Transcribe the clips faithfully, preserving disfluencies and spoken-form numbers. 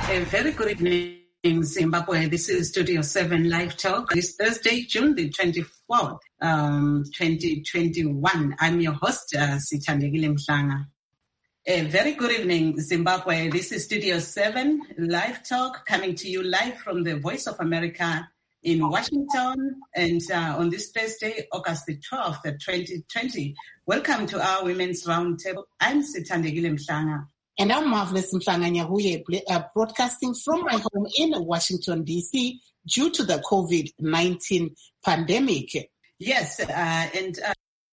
A very good evening, Zimbabwe. This is Studio seven Live Talk. This Thursday, June the twenty-fourth, um, twenty twenty-one. I'm your host, uh, Sithandegile Mhlanga. A very good evening, Zimbabwe. This is Studio seven Live Talk, coming to you live from the Voice of America in Washington, and uh, on this Thursday, August the twelfth, twenty twenty. Welcome to our Women's Roundtable. I'm Sithandegile Mhlanga. And I'm Marvelous Mhlanga Nyahuye, uh, broadcasting from my home in Washington, D C, due to the COVID nineteen pandemic. Yes, uh, and... Uh,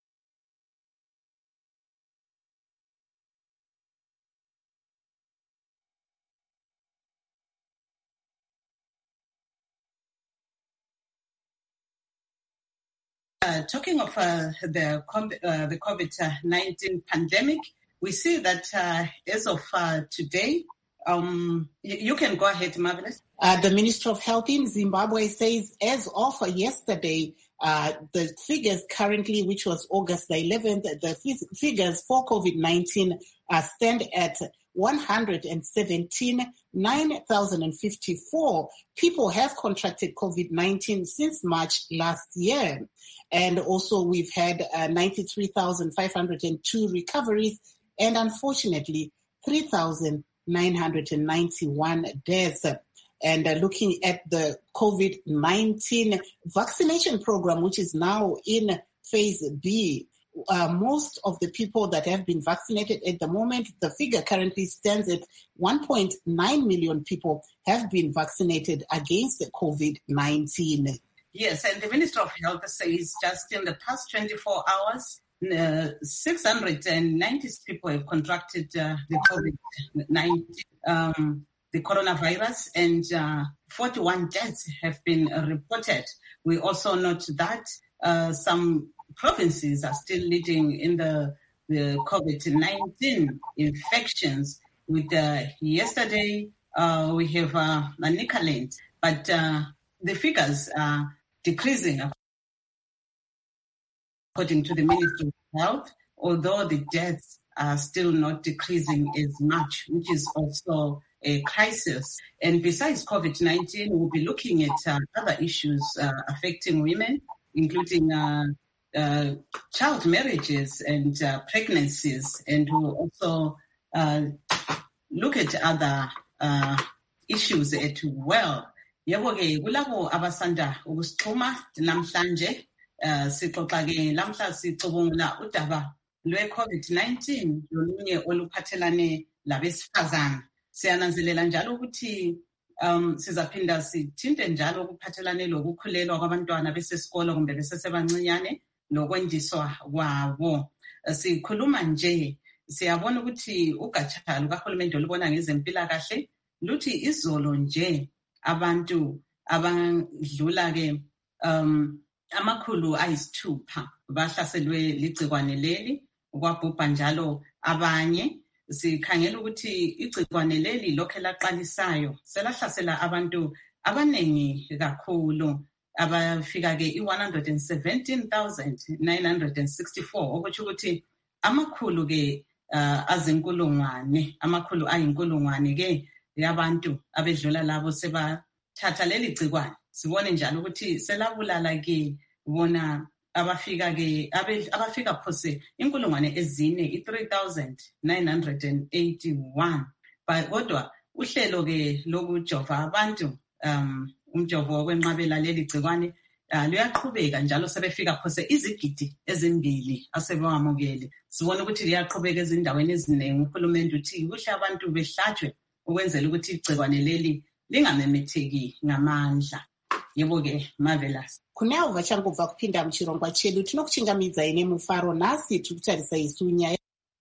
Uh, talking of uh, the uh, the COVID nineteen pandemic, we see that uh, as of uh, today, um, y- you can go ahead, Marvelous. Uh, the Minister of Health in Zimbabwe says as of yesterday, uh, the figures currently, which was August the eleventh, the f- figures for COVID nineteen uh, stand at one hundred seventeen, nine thousand fifty-four people have contracted COVID nineteen since March last year. And also we've had uh, ninety-three thousand five hundred two recoveries and unfortunately three thousand nine hundred ninety-one deaths. And uh, looking at the COVID nineteen vaccination program, which is now in phase B, Uh, most of the people that have been vaccinated at the moment, the figure currently stands at one point nine million people have been vaccinated against COVID nineteen. Yes, and the Minister of Health says just in the past twenty-four hours, uh, six hundred ninety people have contracted uh, the COVID nineteen, um, the coronavirus, and uh, forty-one deaths have been uh, reported. We also note that uh, some provinces are still leading in the, the COVID nineteen infections. With uh, yesterday, uh, we have uh, Manicaland, but uh, the figures are decreasing according to the Ministry of Health, although the deaths are still not decreasing as much, which is also a crisis. And besides COVID nineteen, we'll be looking at uh, other issues uh, affecting women, including uh, Uh, child marriages and uh, pregnancies, and we'll also uh, look at other uh, issues as well. Yebo ke kulabo abasanda ukusixhuma namhlanje sixoxa ke lamhla sicubungula udaba lwe-COVID nineteen lolunye oluphathelane labesifazana. Siyananzelela njalo ukuthi um sizaphinda sithinte njalo ukuphathelane lokukhulelwa kwabantwana besesikolo kumbe besesebancinyane nokwendiswa kwabo. Sikhuluma nje, siyabona ukuthi ugatsha lukahulumende olubona ngezempilakahle luthi izolo nje abantu abadlula ke um amakhulu ayisithupha bahlaselwe ligcikwane leli, kwabhubha njalo abanye. Sikhangela ukuthi igcikwane leli lokho elaqalisayo selahlasela abantu abanengi kakhulu, abafika ke i-one hundred seventeen thousand nine hundred sixty-four, okutsho ukuthi amakhulu ke uh, azinkulungwane, amakhulu ayinkulungwane ke yabantu abedlula labo sebathatha leli gcikwane. Sibone njalo ukuthi selabulala ke bona abafika ke abafika phose inkulungwane ezine, i-three thousand nine hundred eighty-one. Kodwa uhlelo ke lokujova abantu um umjovo wenqabela leli gcikwane uh, luyaqhubeka njalo sebefika phose izigidi ezimbili asebewamukele. Sibona ukuthi liyaqhubeka ezindaweni eziningi. Uhulumende uthi kuhle abantu behlatshwe ukwenzela ukuthi igcikwane leli lingamemetheki ngamandla. Yebo ke Marvelous. Kunevo vachangobva kupinda muchirongwa chedu, tinokuchingamidzai nemufaro. Nhasi tiri kutarisa isu nyaya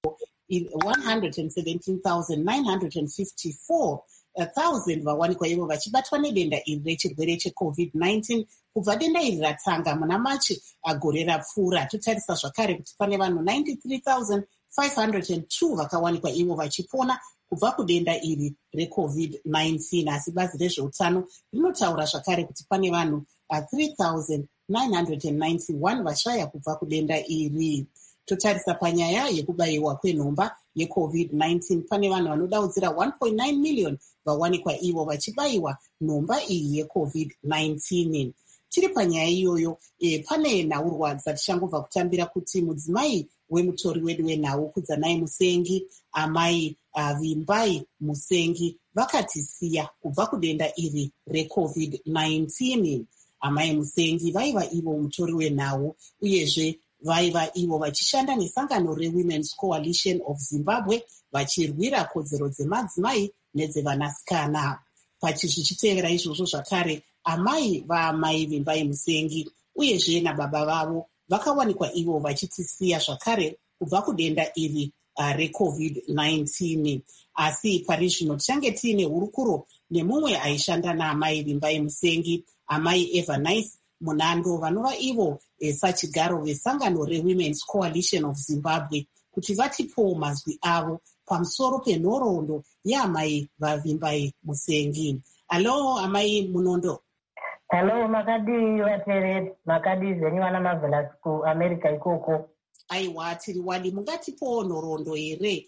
one hundred seventeen thousand nine hundred fifty-four thousand vawanikwa ivo vachibatwa nedenda iri rechirwere cheCovid nineteen kubva denda iri ratanga muna Machi agore rapfuura. Totarisa zvakare kuti pane vanhu ninety-three thousand five hundred two vakawanikwa ivo vachipona kubva kudenda iri reCovid nineteen. Asi bazi rezveutano rinotaura zvakare kuti pane vanhu three thousand nine hundred ninety-one vashaya kubva kudenda iri. Totarisa panyaya yekubayiwa kwenhomba yecovid nineteen. Pane vanhu vanodaudzira one point nine million vawanikwa ivo vachibayiwa nhomba iyi yecovid nineteen. Tiri panyaya iyoyo, e, pane nhaurwa dzatichangobva kutambira kuti mudzimai wemutori wedu wenhau Kudzanai Musengi, amai uh, Vimbai Musengi vakatisiya kubva kudenda iri recovid nineteen. Amai Musengi vaiva ivo mutori wenhau, uyezve vaiva ivo vachishanda nesangano reWomen's Coalition of Zimbabwe vachirwira kodzero dzemadzimai nedzevanasikana. Pachizvichitevera izvozvo zvakare, amai vaamai Vimbai Musengi uyezve nababa vavo vakawanikwa ivo vachitisiya zvakare kubva kudenda iri uh, recovid nineteen. Asi pari zvino tichange tiine hurukuro nemumwe aishanda naamai Vimbai Musengi, amai Eva Nice Munando, vanova ivo e, sachigaro vesangano reWomen's Coalition of Zimbabwe, kuti vatipowo mazwi avo pamusoro penhoroondo yaamai vaVimbai Musengi. Alo amai Munondo. Hello, makadi vatereri, makadi zvenyu vana Marvelous kuAmerica ikoko. Aiwa, tiri wadi, mungatipowo nhoroondo here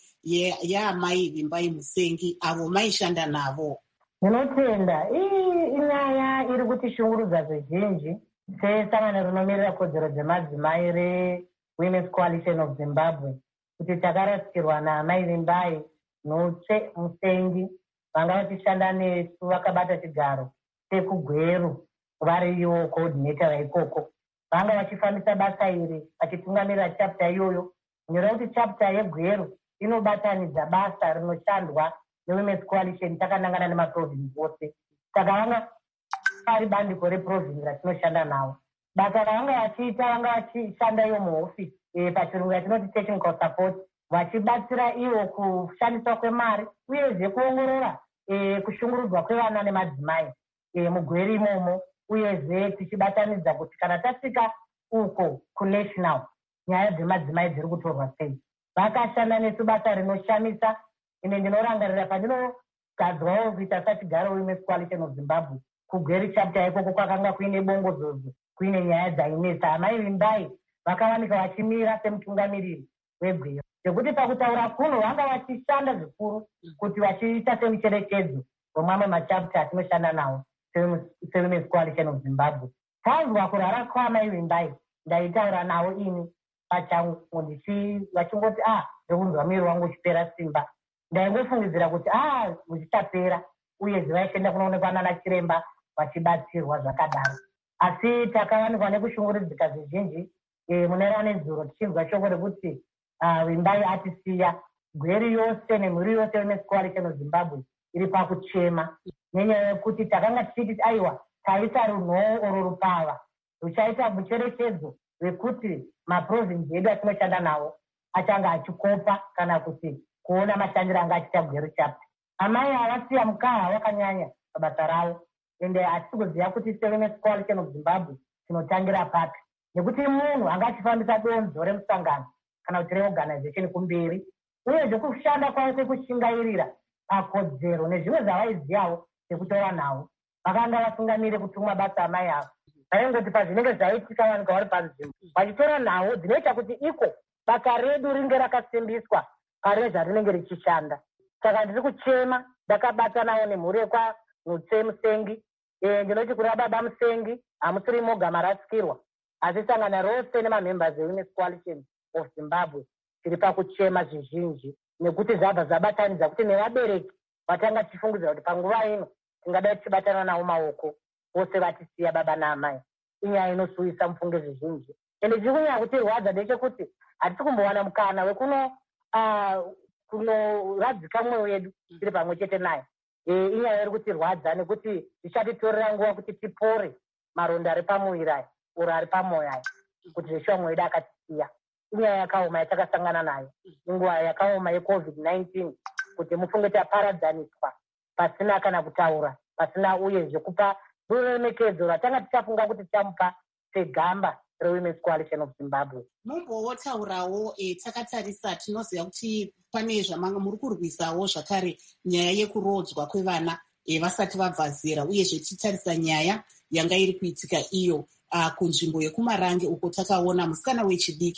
yaamai Vimbai Musengi avo maishanda navo? Ndinotenda iyi inyaya iri kutishungurudza zvizhinji sesangano rinomirira kodzero dzemadzimai reWomen's Coalition of Zimbabwe, kuti takarasikirwa naamai Vimbai Nhutsve Musengi vanga vachishanda nesu, vakabata chigaro sekugweru variyo coordinator vaikoko. Vanga vachifambisa basa iri vachitungamirira chapter iyoyo, kunyora kuti chapter yegweru inobatanidza basa rinoshandwa neWomen's Coalition takanangana nemaprovince ose. Saka vanga vari bandiko reprovince ratinoshanda navo. Basa ravanga vachiita, vanga vachishanda iyo muhofisi e, pachirungu yatinoti technical support, vachibatsira ivo kushandiswa kwemari uyezve kuongorora e, kushungurudzwa kwevana nemadzimai e, mugweri imomo, uyezve tichibatanidza kuti kana tasvika uko kunational nyaya dzemadzimai dziri kutorwa sei. Vakashanda nesu basa rinoshamisa. Ine ndinorangarira pandinogadzwawo kuita sachigaro Women's Coalition of Zimbabwe, kugweri chapter ikoko kwakanga kuine bongozozo, kuine nyaya dzainesa. Amai Vimbai vakawanika vachimira semutungamiriri wegwero, zvekuti pakutaura kuno vanga vachishanda zvikuru kuti vachiita semucherechedzo wemamwe machapter atinoshanda nawo seWomen's Coalition of Zimbabwe. Tazwa kurara kwaamai Vimbai, ndaitaura nawo ini pachangu vachingoti ah ndokunzwa mwiri wangu uchipera simba. Ndaingofungidzira kuti ah zvichapera, uyezve vaishenda kunoonekwa nana chiremba vachibatsirwa zvakadaro. Asi takawanikwa nekushungurudzika zvizhinji e, mune ranedzuro tichinzwa shoko rekuti uh, Vimbai atisiya. Gweri yose nemhuri yose Women's Coalition of Zimbabwe iri pakuchema nenyaya yekuti takanga tichiti aiwa taita runhoo oro rupava ruchaita mucherechedzo wekuti maprovince edu atinoshanda nawo achanga achikopa kana kuti kuona mashandiro anga achiita gwero chapter. Amai havasiya mukaha wakanyanya pabasa ravo, ende hatisi kuziva kuti seWomen's Coalition of Zimbabwe tinotangira papi, nekuti munhu anga achifambisa donzo remusangano kana kuti reorganization kumberi, uyezve kushanda kwavo kushingairira pakodzero nezvimwe zvavaizivawo sekutora navo. Vakanga vatungamire kutumwa basa amai avo, vaingoti pazvinenge zvaitika vanika vari panzvimbo vachitora navo dzinoita kuti iko basa redu ringe rakasimbiswa pare zvarinenge richishanda. Saka ndiri kuchema, ndakabata nawo nemhuri yekwaNhutsve Musengi. E, ndinoti kuna baba Musengi hamusiri moga marasikirwa, asi sangana rose nemamembers eWomen's Coalition of Zimbabwe tiri pakuchema zvizhinji, nekuti zvabva zvabatanidza kuti nevabereki vatanga tichifungidzira kuti panguva ino tingadai tichibatana nawo maoko vose vatisiya baba naamai. Inyaya inosuwisa mufunge zvizhinji, ende chiri kunyanya kutirwadza ndechekuti hatisi kumbowana mukana wekuno uh, kunoradzika mwoyo wedu tiri pamwe chete naye. E, inyaya iri kutirwadza nekuti tichatitorera nguva kuti tipore maronda ari pamuviri aya oro ari pamwoyo aya, kuti zveshuwa mwoyo wedu akatisiya. Inyaya yakaoma yatakasangana nayo inguva yakaoma yecovid nineteen, kuti mufunge taparadzaniswa pasina kana kutaura, pasina uyezve kupa ruremekedzo ratanga tichafunga kuti tichamupa segamba reWomen's Coalition of Zimbabwe. Mumbotaurawo e, takatarisa tinoziva kuti pane zvamanga muri kurwisawo zvakare nyaya yekurodzwa kwevana e, vasati vabva zera, uyezve tichitarisa nyaya yanga iri kuitika iyo uh, kunzvimbo yekuMarange uko takaona musikana wechidiki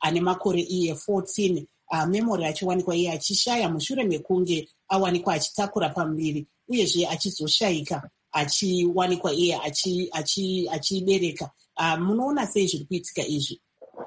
ane makore iye fourteen, uh, memory achiwanikwa iye achishaya mushure mekunge awanikwa achitakura pamuviri uyezve achizoshayika achiwanikwa iye achibereka. Uh, munoona sei zviri kuitika izvi?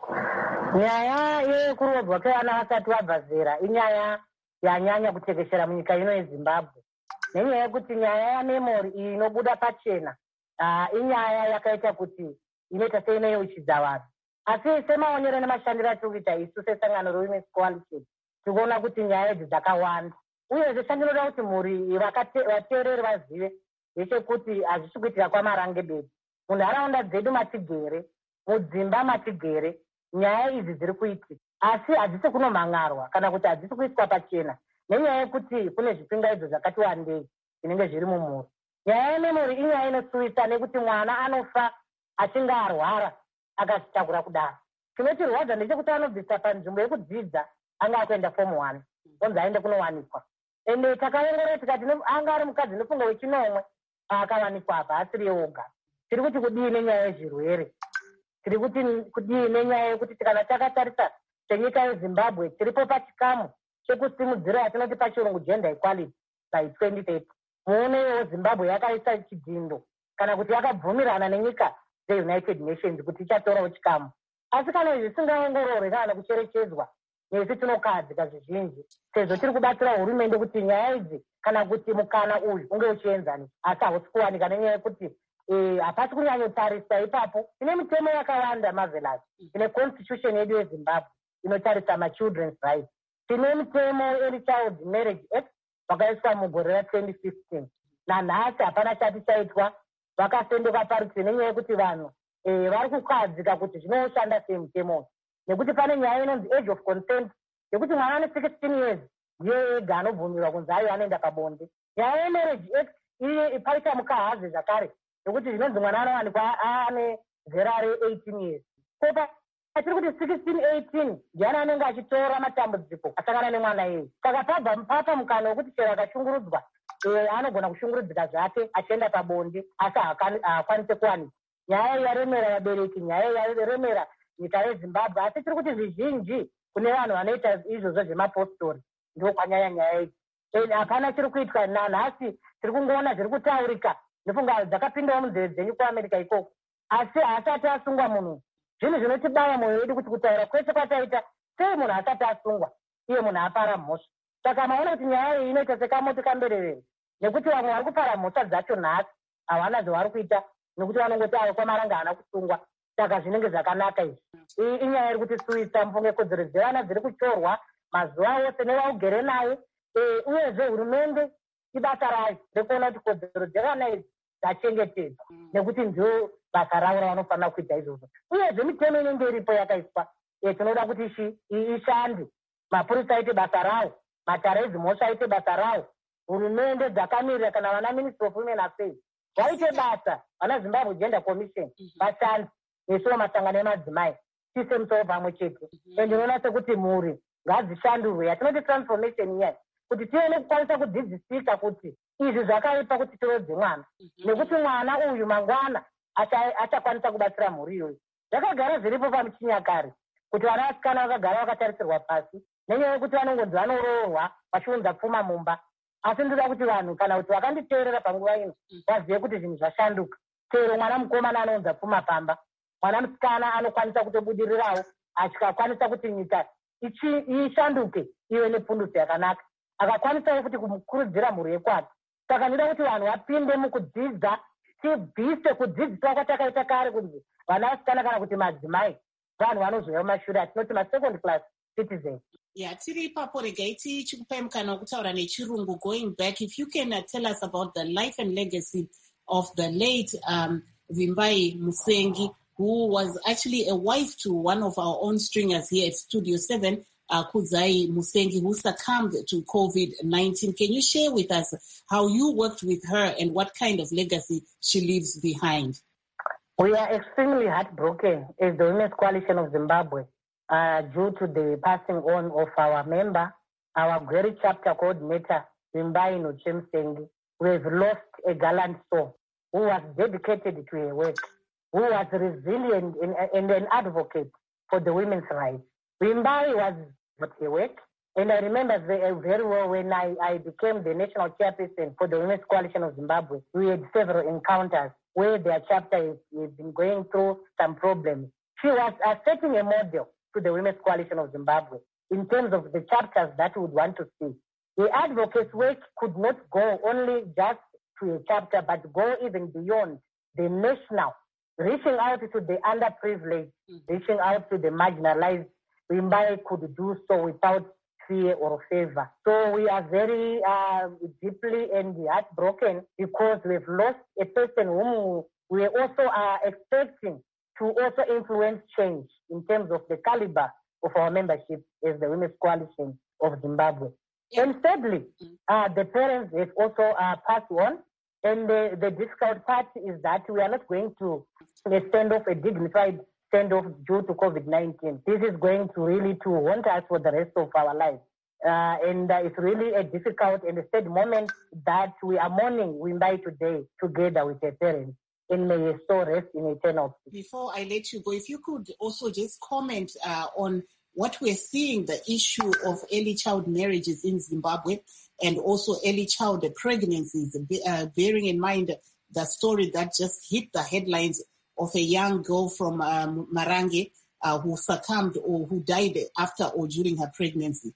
Nyaya yekurodzwa kwevana vasati vabva zera inyaya yanyanya kutekeshera munyika ino yeZimbabwe, nenyaya yekuti nyaya yamemori iyi inobuda pachena uh, inyaya yakaita kuti inoita seinoyeuchidza vanhu. Asi semaonero nemashandiro atiri kuita isu sesangano reWomen's Coalition tikuona kuti nyaya idzi dzakawanda, uyezve chandinoda kuti mhuri vateereri vazive ndechekuti hazvisi kuitika kwamarangebedi. Munharaunda dzedu matigere, mudzimba matigere, nyaya idzi dziri kuitika, asi hadzisi kunomhangarwa kana kuti hadzisi kuiswa pachena nenyaya yekuti kune zvipingaidzo zvakati wandei zvinenge zviri mumhuri. Nyaya yememori inyaya inosuwisa nekuti mwana anofa achinge arwara akazvitakura kudaro. Chinotirwadza ndechekuti anobvisa panzvimbo yekudzidza anga akuenda fomu one onzi aende kunowanikwa, ende takaongorora tikati anga ari mukadzi nefungo wechinomwe akawanikwa apa asiri oga. Tiri kuti kudii nenyaya yezvirwere, tiri kuti kudii nenyaya yekuti kana takatarisa senyika yeZimbabwe tiripo pachikamu chekusimudzira yatinoti pachirungu gender equality by twenty thirty. Muonewo Zimbabwe yakaisa chidhindo kana kuti yakabvumirana nenyika dzeUnited Nations kuti ichatorawo chikamu. Asi kana izvi zvisingaongororwe kana kucherechedzwa nesu tinokadzika zvizhinji sezvo tiri kubatsira hurumende kuti nyaya idzi kana kuti mukana uyu unge uchienzani, asi hausi kuwanika nenyaya yekuti hapasi kunyanyotarisa ipapo. Ine mitemo yakawanda marvelous. Ine constitution yedu yeZimbabwe inotarisa machildren's rights. Tine mitemo early child marriage act vakaiswa mugore ra twenty fifteen. Nanhasi hapana chati chaitwa, vakasendoka parutivi nenyaya yekuti vanhu vari kukadzika kuti zvinoshanda sei mitemo, nekuti pane nyaya inonzi age of consent yekuti mwana ane sixteen years ndiye ega anobvumirwa kunzi ayo anoenda pabonde. Nyaya yemarriage act iye paita mukahaze zvakare nekuti zvinonzi mwana anowanikwa ane zera re-eighteen years. Kopa tiri kuti sixteen eighteen ndiani anenge achitora matambudziko asangana nemwana iye. Saka pabva papa mukana wekuti chero akashungurudzwa anogona kushungurudzika zvake achienda pabonde asi haakwanise kuwanikwa. Nyaya yaremera vabereki, nyaya yaremera nyika yeZimbabwe, asi tiri kuti zvizhinji kune vanhu vanoita izvozvo zvemapostori ndo kwanyaya nyaya idzi. Hapana chiri kuitwa nanhasi, tiri kungoona zviri kutaurika nefunga dzakapindawo munzeve dzenyu kuAmerica ikoko, asi haasati asungwa munhu. Zvinhu zvinotibaya mwoyo wedu kuti kutaura kwese kwataita sei munhu asati asungwa iye munhu apara mhosva. Saka maona kuti nyaya iyi inoita sekamoto kambererere, nekuti vamwe vari kupara mhosva dzacho nhasi havana zvavari kuita nekuti vanongoti avo kwamaranga haana kusungwa. Saka zvinenge zvakanaka izvi. Iyi inyaya iri kutisuwisa mufunge kodzero dzevana dziri kutorwa mazuva ose nevaugere naye, uyezve hurumende ibasa rayo rekuona kuti kodzero dzevana idzi dzachengetedzwa nekuti ndio basa ravo ravanofanira kuita izvozvo. Uyezve mitemo inenge iripo yakaiswa tinoda kuti ishande, mapurisa aite basa rawo, matara edzimhosva aite basa rawo, hurumende dzakamirira kana vana Ministry of Women Affairs vaite basa, vana Zimbabwe Gender Commission vashande, nesuwo masangano emadzimai tise musoro pamwe chete. Ndinoona sekuti mhuri ngadzishandurwe, yatinoti transformation iya, kuti tione kukwanisa kudzidzisika kuti izvi zvakaipa kuti tirodze mwana, nekuti mwana uyu mangwana achakwanisa kubatsira mhuri iyoyo. Zvakagara zviripo pamuchinyakare kuti vana vasikana vakagara vakatarisirwa pasi nenyaya yekuti vanongonzi vanoroorwa vachiunza pfuma mumba. Asi ndoda kuti vanhu kana kuti vakanditeerera panguva ino vazive kuti zvinhu zvashanduka. Chero mwana mukomana anounza pfuma pamba, mwana musikana anokwanisa kutobudirirawo achikakwanisa kuti nyika ishanduke ive nepundutso yakanaka, akakwanisawo kuti kumukurudzira mhuri yekwake. Saka ndoda kuti vanhu vapinde mukudzidza, tibvise kudzidziswa kwatakaita kare kunzi vana vasikana kana kuti madzimai vanhu vanozouya mumashure atinoti masecond class citizens. Yeah, tiri ipapo regai tichikupai mukana wekutaura nechirungu. Going back, if you can uh, tell us about the life and legacy of the late um, Vimbai Musengi, who was actually a wife to one of our own stringers here at Studio seven, uh, Kudzai Musengi, who succumbed to COVID nineteen. Can you share with us how you worked with her and what kind of legacy she leaves behind? We are extremely heartbroken as the Women's Coalition of Zimbabwe uh, due to the passing on of our member, our great chapter coordinator, Vimbai Musengi. We have lost a gallant soul who was dedicated to her work, who was resilient and, and an advocate for the women's rights. Wimbai was at work, and I remember very well when I, I became the national chairperson for the Women's Coalition of Zimbabwe. We had several encounters where their chapter has been going through some problems. She was uh, setting a model to the Women's Coalition of Zimbabwe in terms of the chapters that we would want to see. The advocates' work could not go only just to a chapter, but go even beyond the national, reaching out to the underprivileged, mm-hmm. reaching out to the marginalized. Wimbai could do so without fear or favor. So we are very uh, deeply and heartbroken because we've lost a person whom we also are expecting to also influence change in terms of the caliber of our membership as the Women's Coalition of Zimbabwe. Yeah. And thirdly, uh, the parents have also uh, passed on. And the, the difficult part is that we are not going to stand off a dignified stand-off due to COVID nineteen. This is going to really to haunt us for the rest of our lives. Uh, and uh, it's really a difficult and a sad moment that we are mourning Wimbai today together with her parents. And may her soul rest in eternal peace. Before I let you go, if you could also just comment uh, on what we're seeing, the issue of early child marriages in Zimbabwe and also early child pregnancies, uh, bearing in mind the story that just hit the headlines of a young girl from um, Marange uh, who succumbed or who died after or during her pregnancy.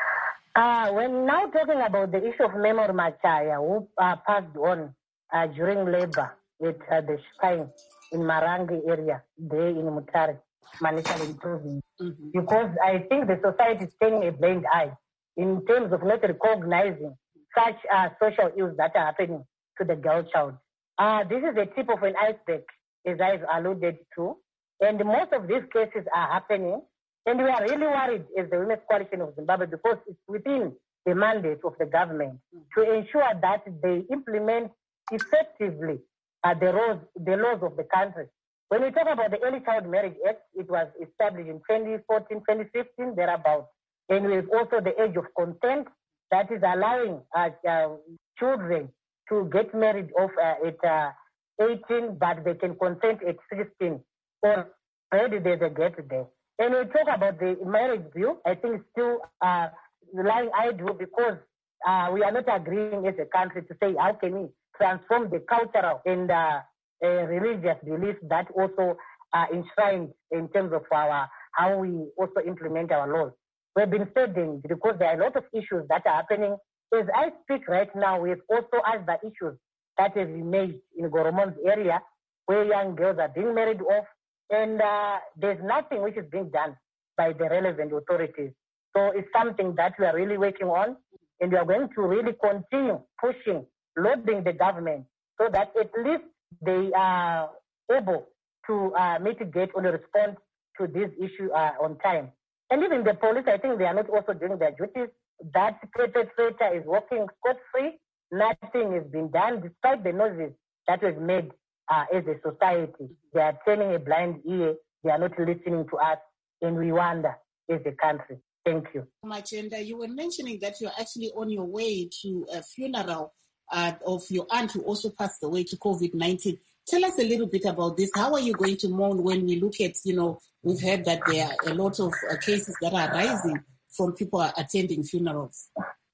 Uh, we're now talking about the issue of Memory Machaya, who uh, passed on uh, during labor at uh, the shrine in Marange area, there in Mutare, Manical Province. Mm-hmm. Because I think the society is turning a blind eye in terms of not recognizing such uh, social ills that are happening to the girl child. Uh, this is the tip of an iceberg, as I've alluded to. And most of these cases are happening. And we are really worried as the Women's Coalition of Zimbabwe because it's within the mandate of the government to ensure that they implement effectively uh, the, laws, the laws of the country. When we talk about the Early Child Marriage Act, it was established in twenty fourteen, twenty fifteen, thereabouts. And we have also the age of consent that is allowing uh, uh, children to get married off uh, at uh, eighteen, but they can consent at sixteen. Or already there's a gap there. And we talk about the marriage bill, I think it's still uh, lying idle because uh, we are not agreeing as a country to say how can we transform the cultural and uh, uh, religious beliefs that also are enshrined in terms of our how we also implement our laws. We've been studying because there are a lot of issues that are happening. As I speak right now, we have also other issues that have emerged in Goromon's area where young girls are being married off. And uh, there's nothing which is being done by the relevant authorities. So it's something that we are really working on, and we are going to really continue pushing, lobbying the government so that at least they are able to uh, mitigate or respond to this issue uh, on time. And even the police, I think they are not also doing their duties. That perpetrator is walking scot-free. Nothing has been done despite the noises that was made Uh, as a society. They are turning a blind ear. They are not listening to us in Rwanda as a country. Thank you. Machenda, you were mentioning that you're actually on your way to a funeral uh, of your aunt who also passed away to COVID nineteen. Tell us a little bit about this. How are you going to mourn when we look at, you know, we've heard that there are a lot of uh, cases that are rising from people attending funerals?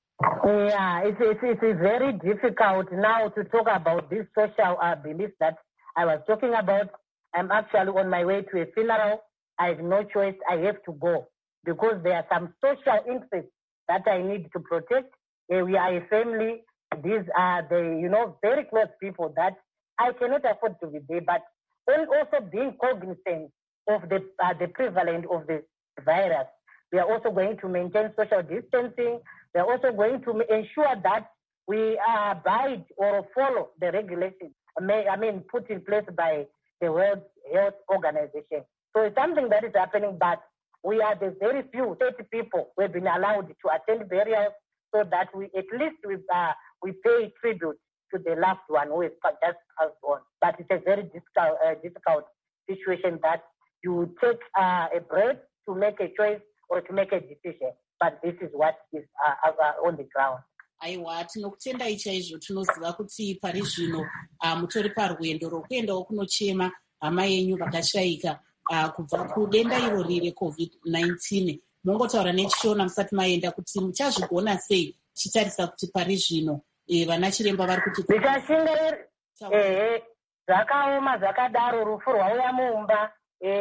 Yeah, it's, it's, it's very difficult now to talk about these social uh, beliefs that I was talking about. I'm actually on my way to a funeral. I have no choice. I have to go because there are some social interests that I need to protect. Uh, we are a family. These are the, you know, very close people that I cannot afford to be there, but also being cognizant of the, uh, the prevalence of the virus. We are also going to maintain social distancing. We are also going to ensure that we uh, abide or follow the regulations, I mean, put in place by the World Health Organization. So it's something that is happening, but we are the very few, thirty people who have been allowed to attend burials so that we at least we, uh, we pay tribute to the loved one who has just passed on. But it's a very difficult, uh, difficult situation that you take uh, a break to make a choice or to make a decision. But this is what is uh, uh, on the ground. Aiwa, tinokutendai chaizvo. Tinoziva kuti pari zvino mutori parwendo rwokuendawo kunochema hama yenyu vakashayika uh, kubva kudenda irori recovid nineteen. Mongotaura nechishona musati maenda kuti muchazvigona sei chitarisa kuti pari zvino e, vana chiremba vari kuti ndichashingairi ehe zvakaoma zvakadaro rufu rwauya mumba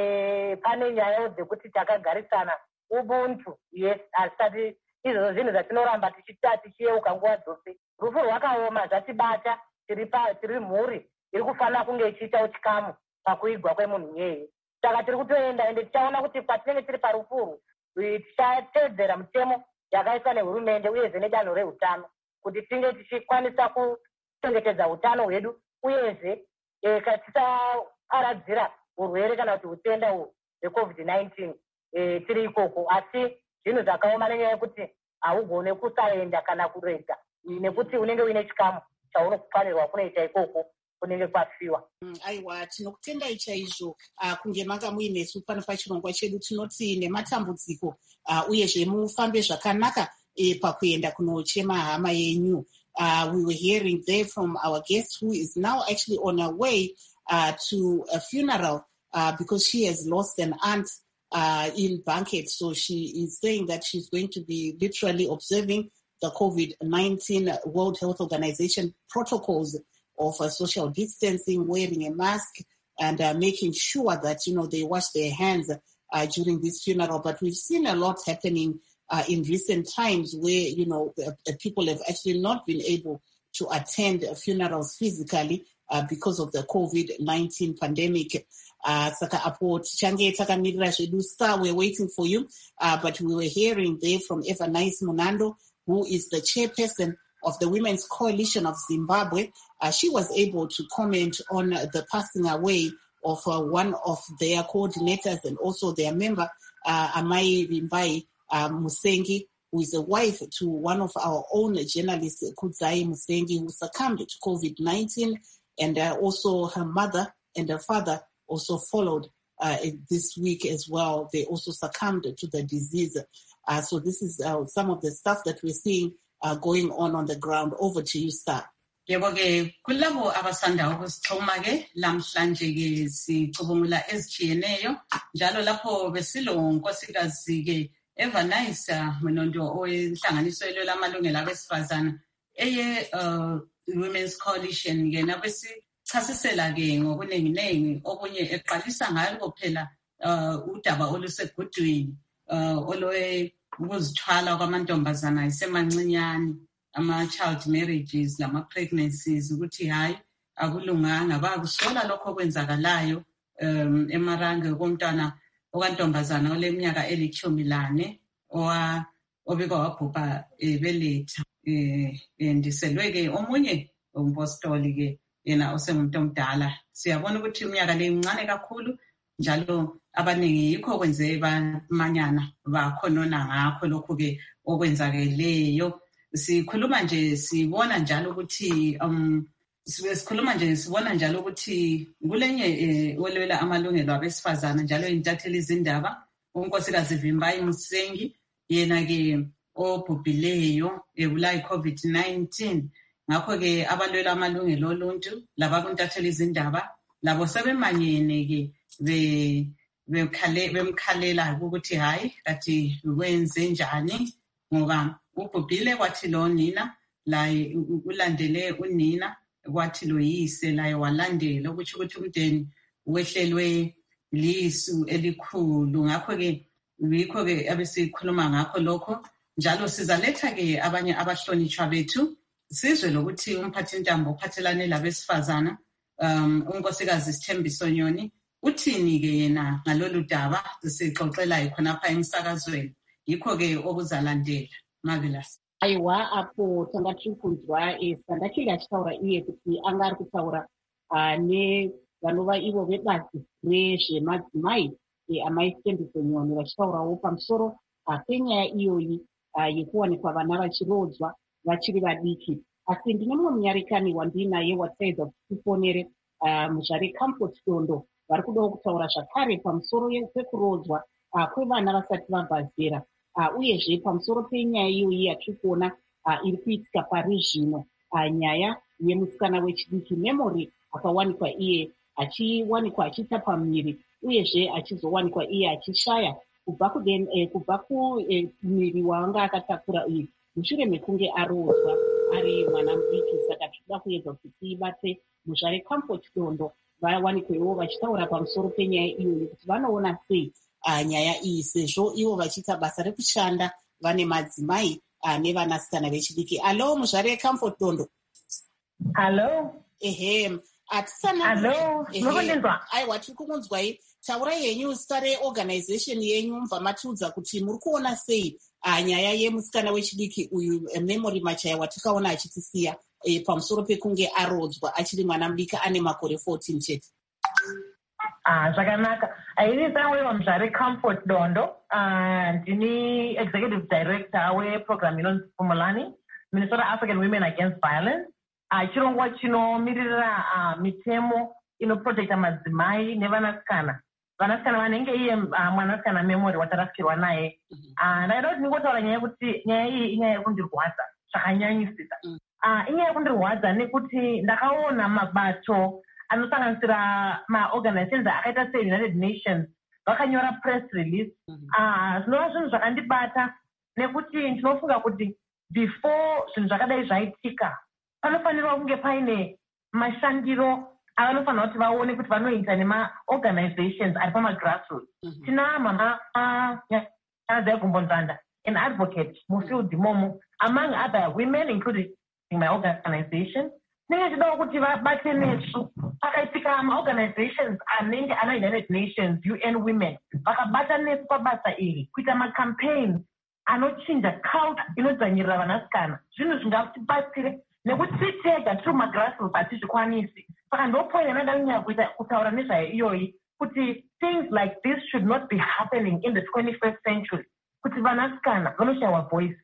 e, pane nyaya dzekuti takagarisana ubuntu yes asati izvo zvinhu zvatinoramba tichita tichiyeuka nguva dzose. Rufu rwakaoma zvatibata tiri pa tiri mhuri iri kufanira kunge ichiitawo chikamu pakuigwa kwemunhu yeye. Saka tiri kutoenda ende tichaona kuti patinenge tiri parufuru tichatedzera mitemo yakaiswa nehurumende uyezve nedanho reutano kuti tinge tichikwanisa kuchengetedza utano hwedu uyezve e, tisaparadzira urwere kana kuti utenda uhwu hwecovid nineteen e, tiri ikoko. Asi zvinhu zvakaoma nenyaya yekuti haugone kusaenda kana kurega nekuti unenge uine chikamu chaunofanirwa kunoita ikoko kunenge kwafiwa. Mm, aiwa tinokutendai chaizvo uh, kunge manga muinesu pano pachirongwa chedu tinoti nematambudziko uh, uyezve mufambe zvakanaka eh, pakuenda kunochema hama yenyu. Uh, we were hearing there from our guest who is now actually on her way uh, to a funeral uh, because she has lost an aunt uh, in Banket. So she is saying that she's going to be literally observing the COVID nineteen World Health Organization protocols of uh, social distancing, wearing a mask, and uh, making sure that, you know, they wash their hands uh, during this funeral. But we've seen a lot happening uh, in recent times where, you know, uh, people have actually not been able to attend funerals physically uh, because of the COVID nineteen pandemic. Uh, Saka apo tichange takamirira zvedu star, we're waiting for you. Uh, but we were hearing there from Evanice Munando, who is the chairperson of the Women's Coalition of Zimbabwe. Uh, she was able to comment on uh, the passing away of uh, one of their coordinators and also their member, uh, Amai Rimbai uh, Musengi, who is a wife to one of our own journalists, Kudzai Musengi, who succumbed to COVID nineteen, and uh, also her mother and her father also followed uh, this week as well. They also succumbed to the disease. Uh, so this is uh, some of the stuff that we're seeing uh, going on on the ground. Over to you, Star. Yebo ke kulabo abasanda ukusixhuma ke lamhlanje ke sicubungula ezijiyeneyo njalo lapho besilo nkosikazi ke Evanice Munondo owenhlanganiso lamalungelo abesifazana eye uh, Women's Coalition ke nabesi chasisela ke ngokuningi nengi okunye eqalisa ngalo phela uh, udaba olusegudwini uh, olowe ukuzithwala kwamantombazana isemancinyane ama-child marriages lama-pregnancies ukuthi hayi akulunganga bakusola lokho kwenzakalayo um, emarange komntwana okantombazana oleminyaka elithumi lane obika wabhubha ebeletha eh, endiselwe-ke omunye umpostoli-ke yena osengumuntu omdala. Siyabona ukuthi iminyaka le imncane kakhulu njalo abaningi yikho kwenze bamanyana bakhonona ngakho lokhu-ke okwenzakeleyo. Sikhuluma nje sibona njalo ukuthi um sikhuluma nje sibona njalo ukuthi kulenye eh, olwela amalungelo abesifazana njalo intatheli izindaba unkosikazi Vimbai Musengi yena ke obhubhileyo ebulawa iCovid nineteen. Ngakho ke abalwela amalungelo oluntu laba kuntatheli izindaba labo sebemanyene ke be bekhale bemkhalela ukuthi hayi kathi wenze njani ngoba ubhubhile kwathi lo nina la ulandele unina kwathi lo yise la walandela ukuthi ukuthi umndeni wehlelwe lisu elikhulu. Ngakho ke yikho ke abesikhuluma ngakho lokho njalo sizaletha ke abanye abahlonitshwa bethu sizwe lokuthi umphathi ntambo ophathelane labesifazana um unkosikazi Sithembiso Nyoni uthini ke yena ngalolu daba sisixoxela khonapha emsakazweni. Yikho ke okuzalandela. Marvelous. Aiwa apo tanga tiri kunzwa Sandachiri achitaura iye kuti anga ari kutaura ne vanova ivo vebazi rezvemadzimai Amai Sithembiso Nyoni vachitaurawo pamusoro penyaya iyoyi yekuwanikwa vana vachirodzwa vachiri vadiki. Asi ndine mumwe munyarikani wandinaye watsaidza kuti tifonere muzvare Comfort Dondo vari kudawo kutaura zvakare pamusoro pekurodzwa kwevana vasati vabva zera. Uh, uyezve pamusoro penyaya iyoyi yatiri kuona uh, iri kuitika pari zvino uh, nyaya yemusikana wechidiki Memory akawanikwa iye achiwanikwa achiita pamiri uyezve achizowanikwa iye achishaya kubva kubva kumuviri waanga akatakura uyu mushure mekunge arodzwa ari mwana mudiki. Saka tinoda kuedza kuti tibate muzvare Comfort Dondo vawanikwewo vachitaura pamusoro penyaya iyoyi kuti vanoona sei nyaya iyi, sezvo ivo vachiita basa rekushanda vane madzimai nevanasikana vechidiki. Alo, muzvare Comfort Dondo. Alo. Ehe, atisana. Alo, mukunzwa? Aiwa, tiri kukunzwai. Taurai yenyu zita reorganization yenyu, mubva matiudza kuti muri kuona sei nyaya yemusikana wechidiki uyu Memory Machaya watikaona achitisiya pamusoro pekunge arodzwa achiri mwana mudiki ane makore fourteen chete. Ah, zvakanaka. Ini tawe vamuzvare Comfort Dondo. Ah, ndini executive director weprogram inonzi Pumulani, Minnesota African Women Against Violence. Ah, chirongwa chinomirira ah, mitemo inoprotecta madzimai nevanasikana. Vanasikana vanenge iye mwanasikana Memory watarasikirwa naye. Ah, ndaida kuti ndingotaura nyaya yekuti nyaya iyi inyaya yekundirwadza zvakanyanyisisa. Ah, inyaya yekundirwadza nekuti ndakaona mabato anosanganisira maorganizations akaita seUnited Nations vakanyora press release. Ah, zvinova zvinhu zvakandibata nekuti ndinofunga kuti before zvinhu zvakadai zvaitika panofanirwa kunge paine mashandiro avanofanira kuti vaone kuti vanoita nemaorganizations ari pamagrassroots. Tina mama Nyadza Gumbonzanda, an advocate mufield imomo, among other women, including my organization. Ndinenge ndichidawo kuti vabate nesu pakaitika maorganizations anenge ana United Nations, U N Women, vakabata nesu pabasa iri kuita macampaigns anochinja culture inodzvanyirira vanasikana. Zvinhu zvingatibatsire nekuti titega tiri mumagrassroots hatizvikwanisi. Saka ndopoina ndada kunyanya kuita kutaura nezvayo iyoyi kuti things like this should not be happening in the twenty-first century. Kuti vanasikana vanoshayiwa voice.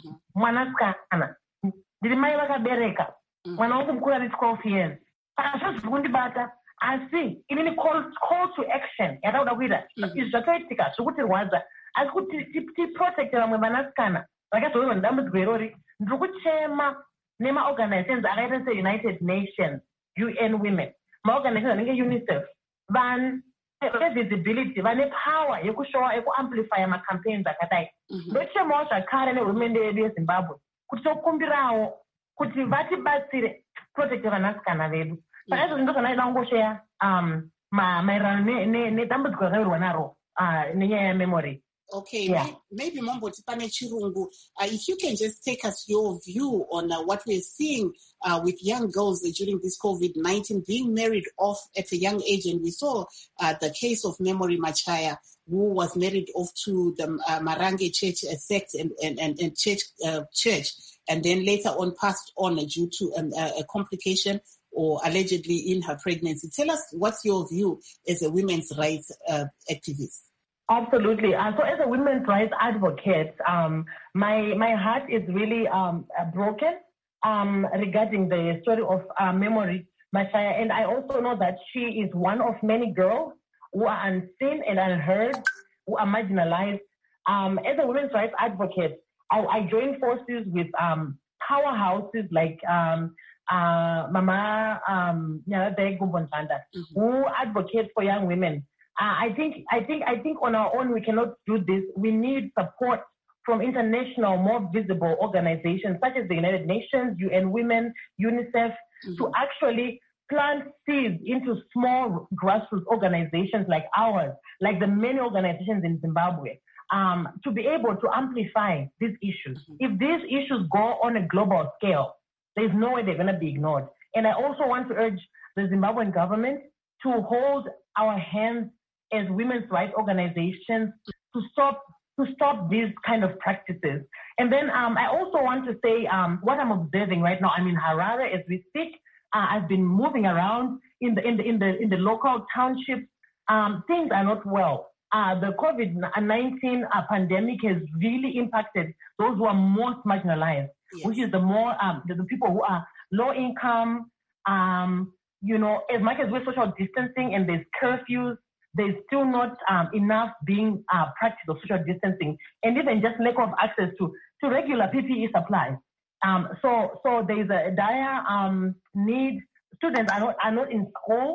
Mwanasikana ndiri mai vakabereka mwana wangu mukuru ari twelve years. Saka zvozviri kundibata asi inini call, call to action yatakuda kuita izvi zvatoitika zviri kutirwadza asi kuti tiprotecte vamwe vanasikana vakazorwa nedambudziko irori. Ndiri kuchema nemaorganizations akaita seUnited Nations, U N Women, maorganizations anenge UNICEF, vane visibility, vane power yekushowa yekuamplifya macampaigns akadai. Ndochemawo zvakare nehurumende yedu yeZimbabwe kuti tokumbirawo kuti vatibatsire protecte vanasikana vedu. Saka izvo ndo zvanaida kungosheya um maererano nedambudziko rakawirwa naro nenyaya yememory. Okay, yeah. Maybe Momboti Pane Chirungu, uh, if you can just take us your view on uh, what we're seeing uh, with young girls uh, during this COVID nineteen being married off at a young age. And we saw uh, the case of Memory Machaya, who was married off to the uh, Marange Church uh, sect and, and, and, and church, uh, church, and then later on passed on uh, due to um, uh, a complication or allegedly in her pregnancy. Tell us what's your view as a women's rights uh, activist. Absolutely. Uh, so as a women's rights advocate, um, my my heart is really um, uh, broken um, regarding the story of uh, Memory Machaya. And I also know that she is one of many girls who are unseen and unheard, who are marginalized. Um, as a women's rights advocate, I, I join forces with um, powerhouses like um, uh, Mama um, Nyadza Gumbonzanda, mm-hmm. who advocate for young women. Uh, I think, I think, I think on our own we cannot do this. We need support from international, more visible organizations such as the United Nations, U N Women, UNICEF, mm-hmm. to actually plant seeds into small grassroots organizations like ours, like the many organizations in Zimbabwe, um, to be able to amplify these issues. Mm-hmm. If these issues go on a global scale, there's no way they're going to be ignored. And I also want to urge the Zimbabwean government to hold our hands as women's rights organizations to stop to stop these kind of practices. And then um, I also want to say um, what I'm observing right now. I'm in Harare as we speak. Uh, I've been moving around in the in the in the in the local townships. Um, things are not well. Uh, the COVID nineteen uh, pandemic has really impacted those who are most marginalized, yes. which is the more um, the, the people who are low income. Um, you know, as much as we're social distancing and there's curfews, there's still not um, enough being uh, practice of social distancing, and even just lack of access to, to regular P P E supplies. Um, so, so there's a dire um, need. Students are not are not in school.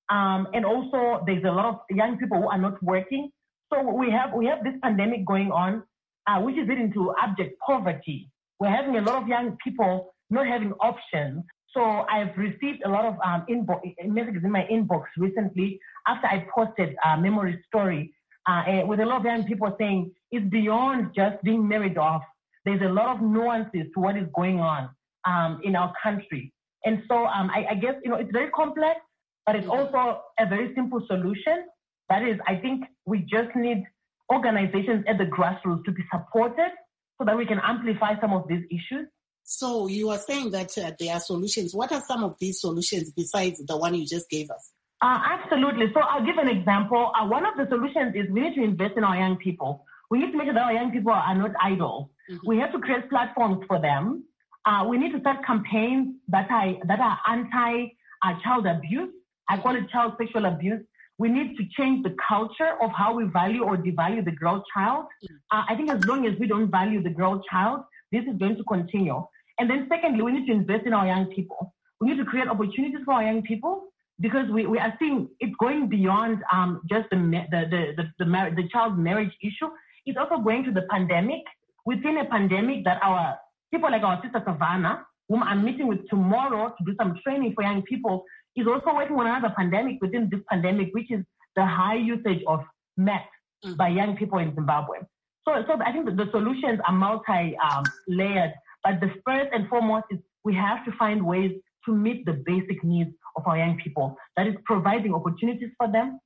Um, and also, there's a lot of young people who are not working. So we have we have this pandemic going on, uh, which is leading to abject poverty. We're having a lot of young people not having options. So I've received a lot of um, inbox messages in my inbox recently after I posted a memory story uh, with a lot of young people saying it's beyond just being married off. There's a lot of nuances to what is going on um, in our country. And so um, I, I guess, you know, it's very complex, but it's also a very simple solution. That is, I think we just need organizations at the grassroots to be supported so that we can amplify some of these issues. So you are saying that uh, there are solutions. What are some of these solutions besides the one you just gave us? Uh, absolutely. So I'll give an example. Uh, one of the solutions is we need to invest in our young people. We need to make sure that our young people are not idle. Mm-hmm. We have to create platforms for them. Uh, we need to start campaigns that are, that are anti-child uh, abuse. I call it child sexual abuse. We need to change the culture of how we value or devalue the girl child. Uh, I think as long as we don't value the girl child, this is going to continue. And then secondly, we need to invest in our young people. We need to create opportunities for our young people because we, we are seeing it going beyond um, just the the the the, the, mar- the child marriage issue. It's also going to the pandemic. Within a pandemic that our people like our sister Savannah, whom I'm meeting with tomorrow to do some training for young people, is also working on another pandemic within this pandemic, which is the high usage of meth mm-hmm. by young people in Zimbabwe. So, so I think that the solutions are multi-layered, um, but the first and foremost is we have to find ways to meet the basic needs of our young people. That is providing opportunities for them.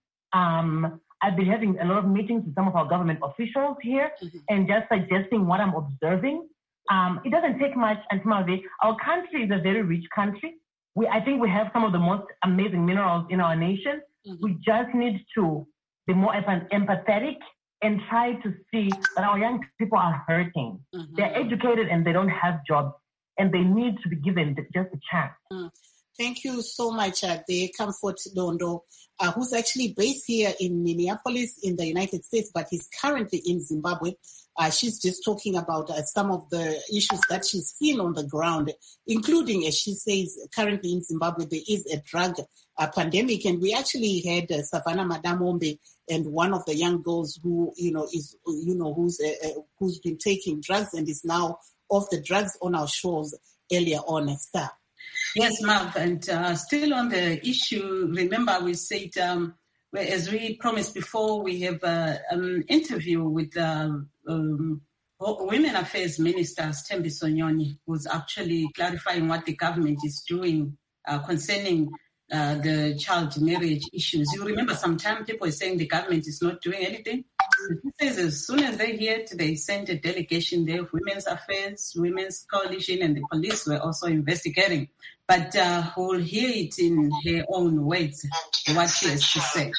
Um, I've been having a lot of meetings with some of our government officials here mm-hmm. and just suggesting what I'm observing. Um, it doesn't take much, and our country is a very rich country. We, I think we have some of the most amazing minerals in our nation. Mm-hmm. We just need to be more empathetic and try to see that our young people are hurting. Mm-hmm. They're educated and they don't have jobs, and they need to be given just a chance. Mm. Thank you so much, uh, the Comfort Dondo, uh, who's actually based here in Minneapolis in the United States, but he's currently in Zimbabwe. Uh, she's just talking about uh, some of the issues that she's seen on the ground, including, as she says, currently in Zimbabwe, there is a drug uh, pandemic. And we actually had uh, Savannah Madamombe and one of the young girls who, you know, is, you know, who's, uh, uh, who's been taking drugs and is now off the drugs on our shores earlier on. Star. Yes, Marv, and uh, still on the issue, remember we said, um, as we promised before, we have an um, interview with um, um, Women Affairs Minister Sthembi Sonyoni, who's actually clarifying what the government is doing uh, concerning uh, the child marriage issues. You remember sometime people are saying the government is not doing anything. He says as soon as they hear it, they sent a delegation there of Women's Affairs, Women's Coalition, and the police were also investigating. But uh, we'll hear it in her own words, what she has to say.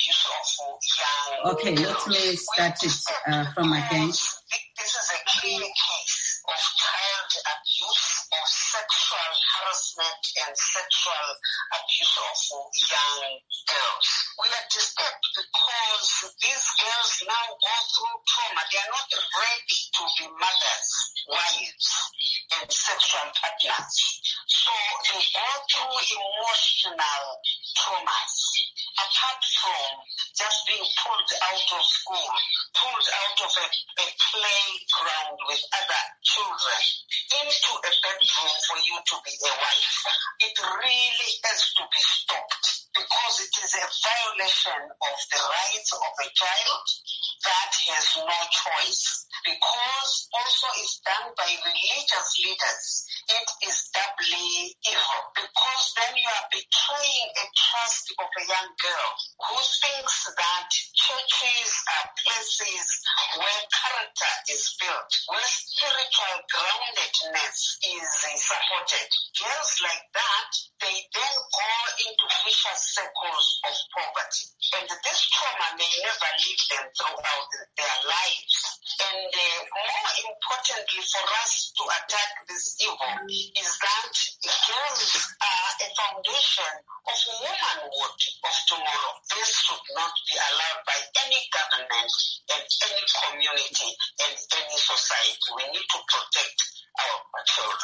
Okay, let me start it uh, from again. This is a clear case of child abuse, of sexual harassment and sexual abuse of young girls. We are disturbed because these girls now go through trauma. They are not ready to be mothers, wives, and sexual partners. So they go through emotional traumas, apart from just being pulled out of school, pulled out of a, a playground with other children, into a bedroom for you to be a wife. It really has to be stopped because it is a violation of the rights of a child that has no choice, because also it's done by religious leaders. It is doubly evil because then you are betraying a trust of a young girl who thinks that churches are places where character is built, where spiritual groundedness is supported. Girls like that, they then go into vicious circles of poverty. And this trauma may never leave them throughout their lives. And uh, more importantly for us to attack this evil is that girls are a foundation of womanhood of tomorrow. This should not be allowed by any government and any community and any society. We need to protect our children.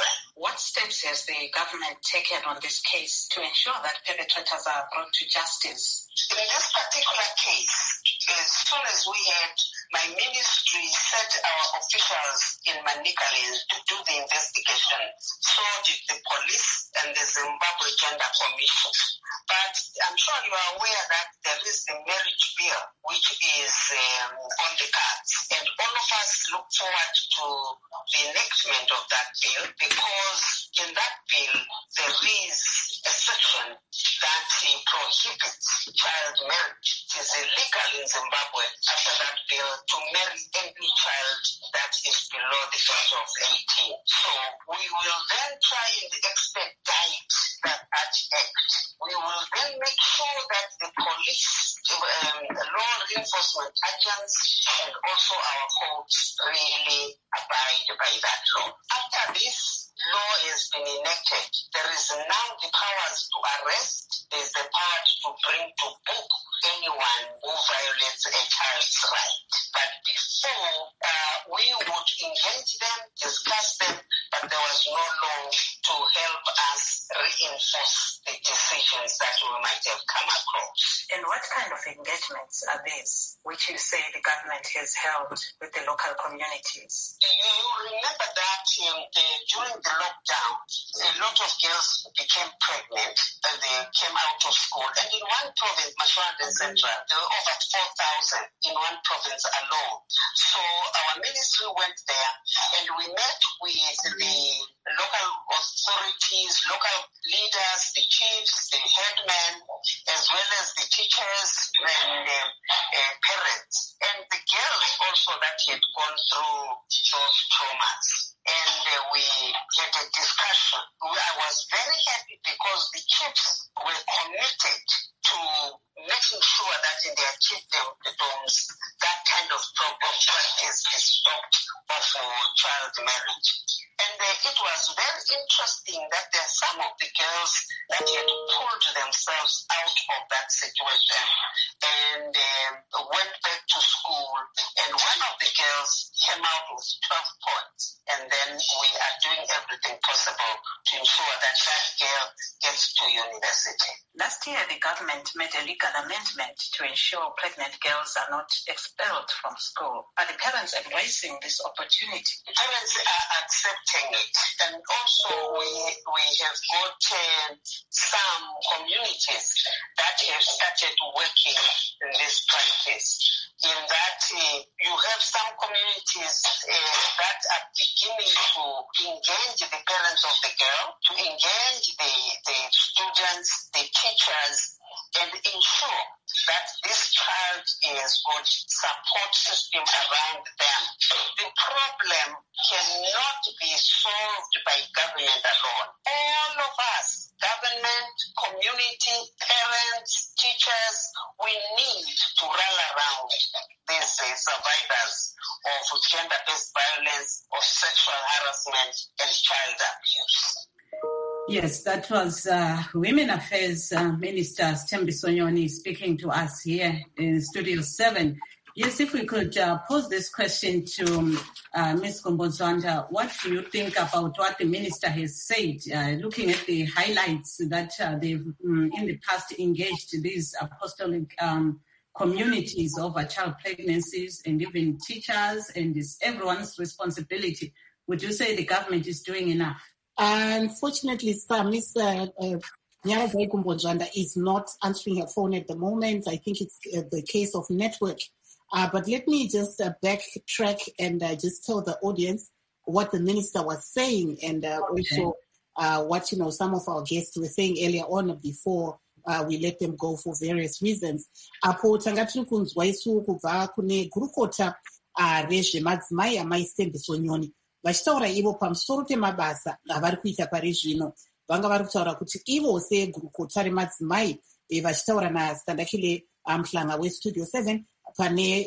What steps has the government taken on this case to ensure that perpetrators are brought to justice? In this particular case, as soon as we had, my ministry set our officials in Manicaland to do the investigation. So did the police and the Zimbabwe Gender Commission. But I'm sure you are aware that there is the marriage bill, which is um, on the cards. And all of us look forward to the enactment of that bill, because in that bill, there is a section that uh, prohibits child marriage. It is illegal in Zimbabwe after that bill to marry any child that is below the age of eighteen. So we will then try and expedite that act. We will then make sure that the police, um, law enforcement agents, and also our courts really abide by that law. After this law has been enacted, there is now the powers to arrest, there is the power to bring to book anyone who violates a child's right. But before, uh, we would engage them, discuss them, but there was no law to help us reinforce the decisions that we might have come across. And what kind of engagements are these, which you say the government has held with the local communities? You remember that um, the, during the lockdown, a lot of girls became pregnant and they came out of school. And in one province, Mashonaland Central, there were over four thousand in one province alone. So our ministry went there and we met with the local authorities, local leaders, the chiefs, the headmen, as well as the teachers and um, uh, parents. And the girls also that had gone through those traumas. And uh, we had a discussion. I was very happy because the chiefs were committed to making sure that in their chiefdoms, that kind of practice is stopped of uh, child marriage. And uh, it was very interesting that there are some of the girls that had pulled themselves out of that situation and um, went back to school. And one of the girls came out with twelve points. And then we are doing everything possible to ensure that that girl gets to university. Last year, the government made a legal amendment to ensure pregnant girls are not expelled from school. Are the parents embracing this opportunity? The parents are accepting it. And also, we we have got uh, some communities that have started working in this practice. In that uh, you have some communities uh, that are beginning to engage the parents of the girl, to engage the, the students, the teachers, and ensure that this child is got support system around them. The problem cannot be solved by government alone. All of us, government, community, parents, teachers, we need to rally around these uh, survivors of gender-based violence, of sexual harassment, and child abuse. Yes, that was uh, Women Affairs uh, Minister Sthembi Sonyoni speaking to us here in Studio seven. Yes, if we could uh, pose this question to uh, Miz Gombozwanda, what do you think about what the minister has said, uh, looking at the highlights that uh, they've um, in the past engaged these apostolic um, communities over child pregnancies and even teachers, and it's everyone's responsibility. Would you say the government is doing enough? Unfortunately, sir, Miss Uh, uh, Nyaradzai Gombozwanda is not answering her phone at the moment. I think it's uh, the case of network. Uh, but let me just uh, backtrack and uh, just tell the audience what the minister was saying, and uh, okay. also uh, what you know some of our guests were saying earlier on before uh, we let them go for various reasons. Apo tanga tiri kunzwa isu kubva kune gurukota rezvemadzimai amai Sthembi Sonyoni vachitaura ivo pamusoro pemabasa avari kuita pari zvino. Vanga vari kutaura kuti ivo segurukota remadzimai vachitaura naStandakile Mhlanga weStudio seven pane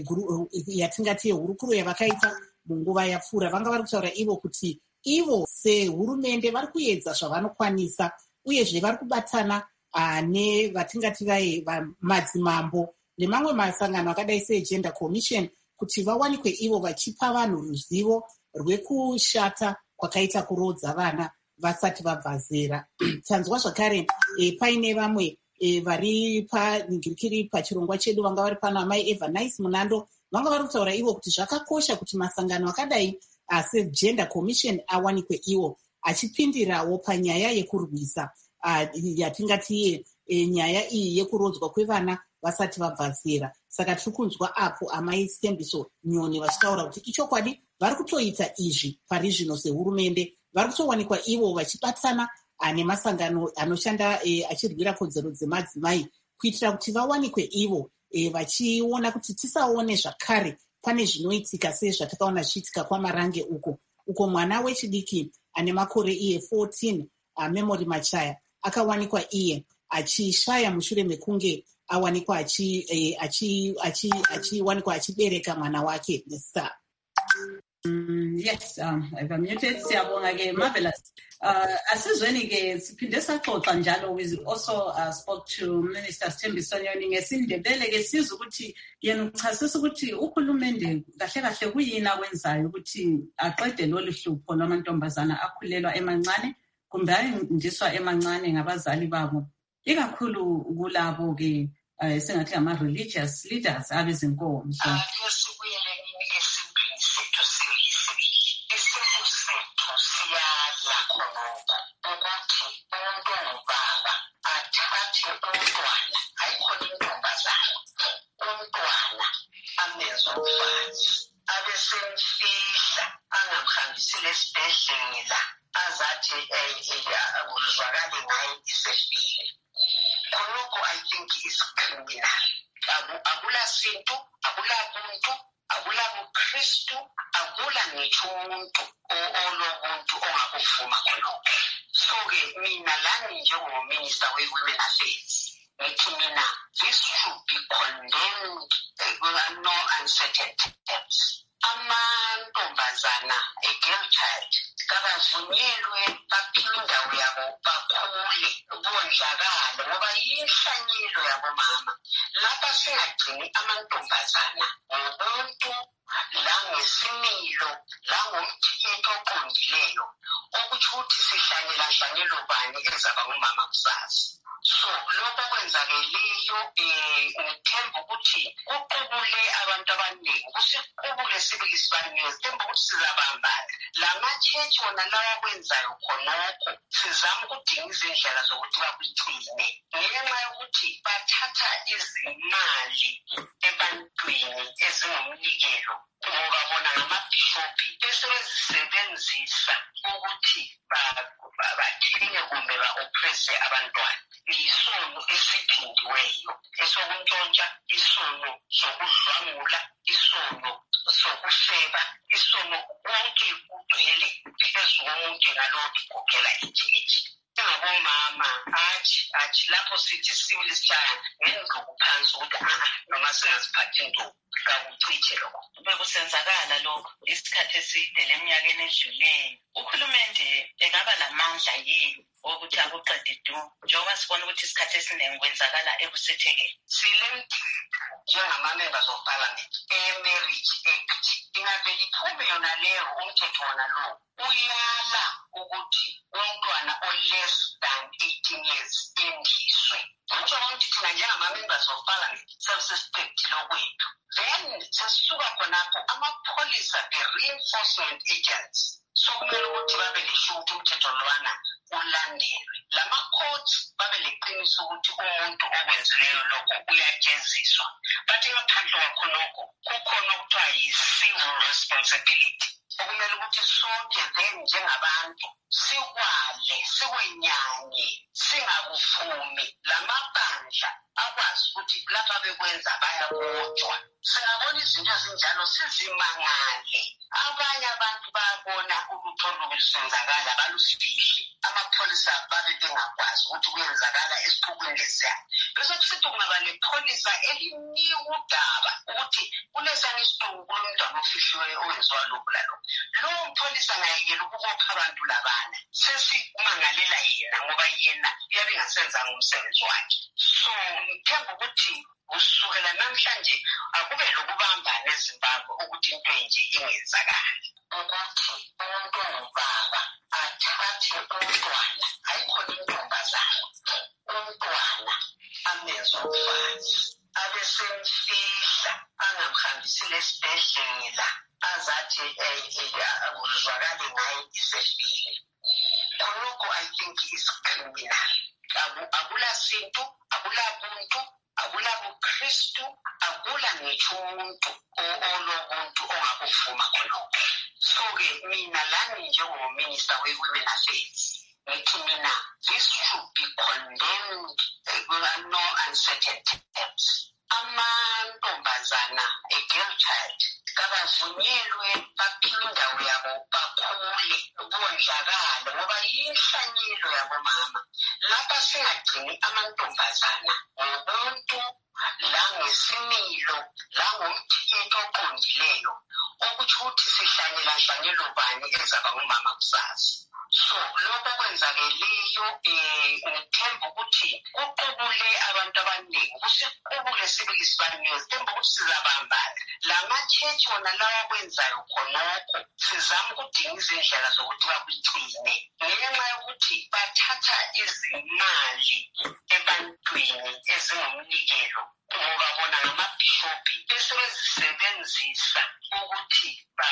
yatingati hurukuro yavakaita munguva yapfuura. Vanga vari kutaura ivo kuti ivo sehurumende vari kuedza zvavanokwanisa, uyezve vari kubatana nevatingati vai madzimambo nemamwe masangano akadai seGender Commission kuti vawanikwe ivo vachipa vanhu ruzivo rwekushata kwakaita kurodza vana vasati vabva zera. Tanzwa zvakare e, paine vamwe e, vari paningirikiri pachirongwa chedu vanga vari pana mai Eva Nice Munando vanga vari kutaura ivo kuti zvakakosha kuti masangano akadai seGender Commission awanikwe iwo achipindirawo panyaya yekurwisa uh, yatingati e, nyaya iyi yekurodzwa kwevana vasati vabva zera. Saka tiri kunzwa apo amai Stembiso Nyoni vachitaura kuti ichokwadi vari kutoita izvi pari zvino sehurumende, vari kutowanikwa ivo vachibatsana nemasangano anoshanda e, achirwira kodzero dzemadzimai kuitira kuti vawanikwe ivo e, vachiona kuti tisaone zvakare pane zvinoitika sezvatakaona zvichiitika kwaMarange uko uko mwana wechidiki ane makore iye fourteen uh, Memory Machaya akawanikwa iye achishaya mushure mekunge awanikwa achi eh, achi achi achiwanikwa achibereka mwana wake Nesta. Mm, yes, um, I've muted. Siyabonga ke marvelous. Uh, asizweni ke siphinde saxoxa njalo. We also uh, spoke to Minister Stembiso Nyoni ngesindebele ke sizwe ukuthi yena uchasisa ukuthi uhulumende kahle kahle kuyini akwenzayo ukuthi aqede lolu hlupho lwamantombazana akhulelwa emancane kumbe ayindiswa emancane ngabazali babo, ikakhulu kulabo ke uh, sengathi ama religious leaders abezinkonzo. I think is criminal. Akula sintu, akula buntu, akula buKristu, akula ngitsho umuntu olobuntu ongakuvuma khonokho. So ke mina lami njengominister we-Women Affairs, ngithi mina this should be condemned with no uncertain terms. Amantombazana, a girl child, kabavunyelwe baphile indawo yabo bakhule bonjakala ngoba yinhlanyelo yabomama. Lapha singagcini amantombazana ngobuntu langesimilo langomthetho oqondileyo okuthi ukuthi sihlanyela nhlanyelo bani ezaba ngumama kusasa. So lokho kwenzakeleyo eh ngithemba ukuthi kuqubule abantu abaningi kusiqubule sibili sibaningi sithemba ukuthi sizabambana. Lama church wona lawa kwenzayo khonokho sizama ukudinga izindlela zokuthi bakugcine ngenxa yokuthi bathatha izimali ebantwini ezingumnikelo ngoba bona ngamabhishophi besebenzisebenzisa ukuthi bathenge kumbe ba-oppresse abantwana. Isono esiphindiweyo esokuntshontsha, isono sokudlwangula, isono sokusheba, isono konke kugcwele phezu komuntu ngalokho kugela ijeji. Ngabomama athi athi lapho sithi sibili sishaya ngendlubu phansi ukuthi ah noma singaziphathi nto kakucithi lokho. Bekusenzakala lokho isikhathi eside leminyakeni edluleyo. Uhulumende engaba lamandla yini ukuthi akuqede du njengoba sibona ukuthi isikhathi esiningi kwenzakala ekusithekeni. Silemthetho njengama-members of parliament e-marriage act ingavele iphume yona leyo umthetho wona lowo uyala ukuthi umntwana o-less than eighteen years endiswe. Ngisho ukuthi thina njengama-members of parliament sesisiphektile okwethu. Then sesisuka khonapho amapholisa, the reinforcement agents, sokumele ukuthi babe lesho ukuthi umthetho lwana ulandelwe. Lama-courts babe leqiniso ukuthi umuntu okwenzileyo lokho uyajeziswa. But ngaphandle kwakhonokho kukhona okuthiwa yi-civil responsibility okumele ukuthi sonke then njengabantu sikwale sikwenyanye singakuvumi lamabandla akwazi ukuthi lapha bekwenza bayabotshwa. Singabona izinto ezinjalo sizimangale. Abanye abantu bayabona ulutho olulusenzakala balusifihle. Amapholisa babe bengakwazi ukuthi kuyenzakala esiphukweni lesiya. Bese kusithi kungaba lepholisa elinika udaba ukuthi kulesana isiqhubu kulomntwana ofihliweyo owenziwa lokhu lalokho. Lowo mpholisa ngayekela ukubopha abantu labana. Sesimangalela yena ngoba yena uyabe engasenzanga umsebenzi wakhe. So ngithemba ukuthi kusukela namhlanje akube lokubambana eZimbabwe ukuthi into enje ingenzakali. Ukuthi umuntu ongubaba umntwana ayikhona intombazana umntwana amenza umfazi abesemfihla angamhambisile esibhedlela azathi uzwakale ngaye isefile. Khonokho I think is criminal. Akula sintu, akula buntu, akula buKristu, akula ngitsho umuntu olobuntu ongakuvuma khonokho. So-ke mina lami njengominister we-Women Affairs ngithi mina this should be condemned with no uncertain terms. Amantombazana, a girl child, kabavunyelwe baphiwe indawo yabo bakhule bondlakala ngoba yinhlanyelo yabomama. Lapha singagcini amantombazana ngobuntu langesimilo langomthetho oqondileyo okuthi ukuthi sihlanyela nhlanyelo bani ezaba ngumama kusasa. So lokho kwenzakeleyo ngithemba ukuthi kuqubule abantu abaningi kusiqubule sibili sibaningi sithemba ukuthi sizabambana lama-church wona lawa kwenzayo khonokho sizama ukudinga izindlela zokuthi bakugcine ngenxa yokuthi bathatha izimali ebantwini ezingumnikelo ngoba bona ngamabhishophi besebenzisebenzisa ukuthi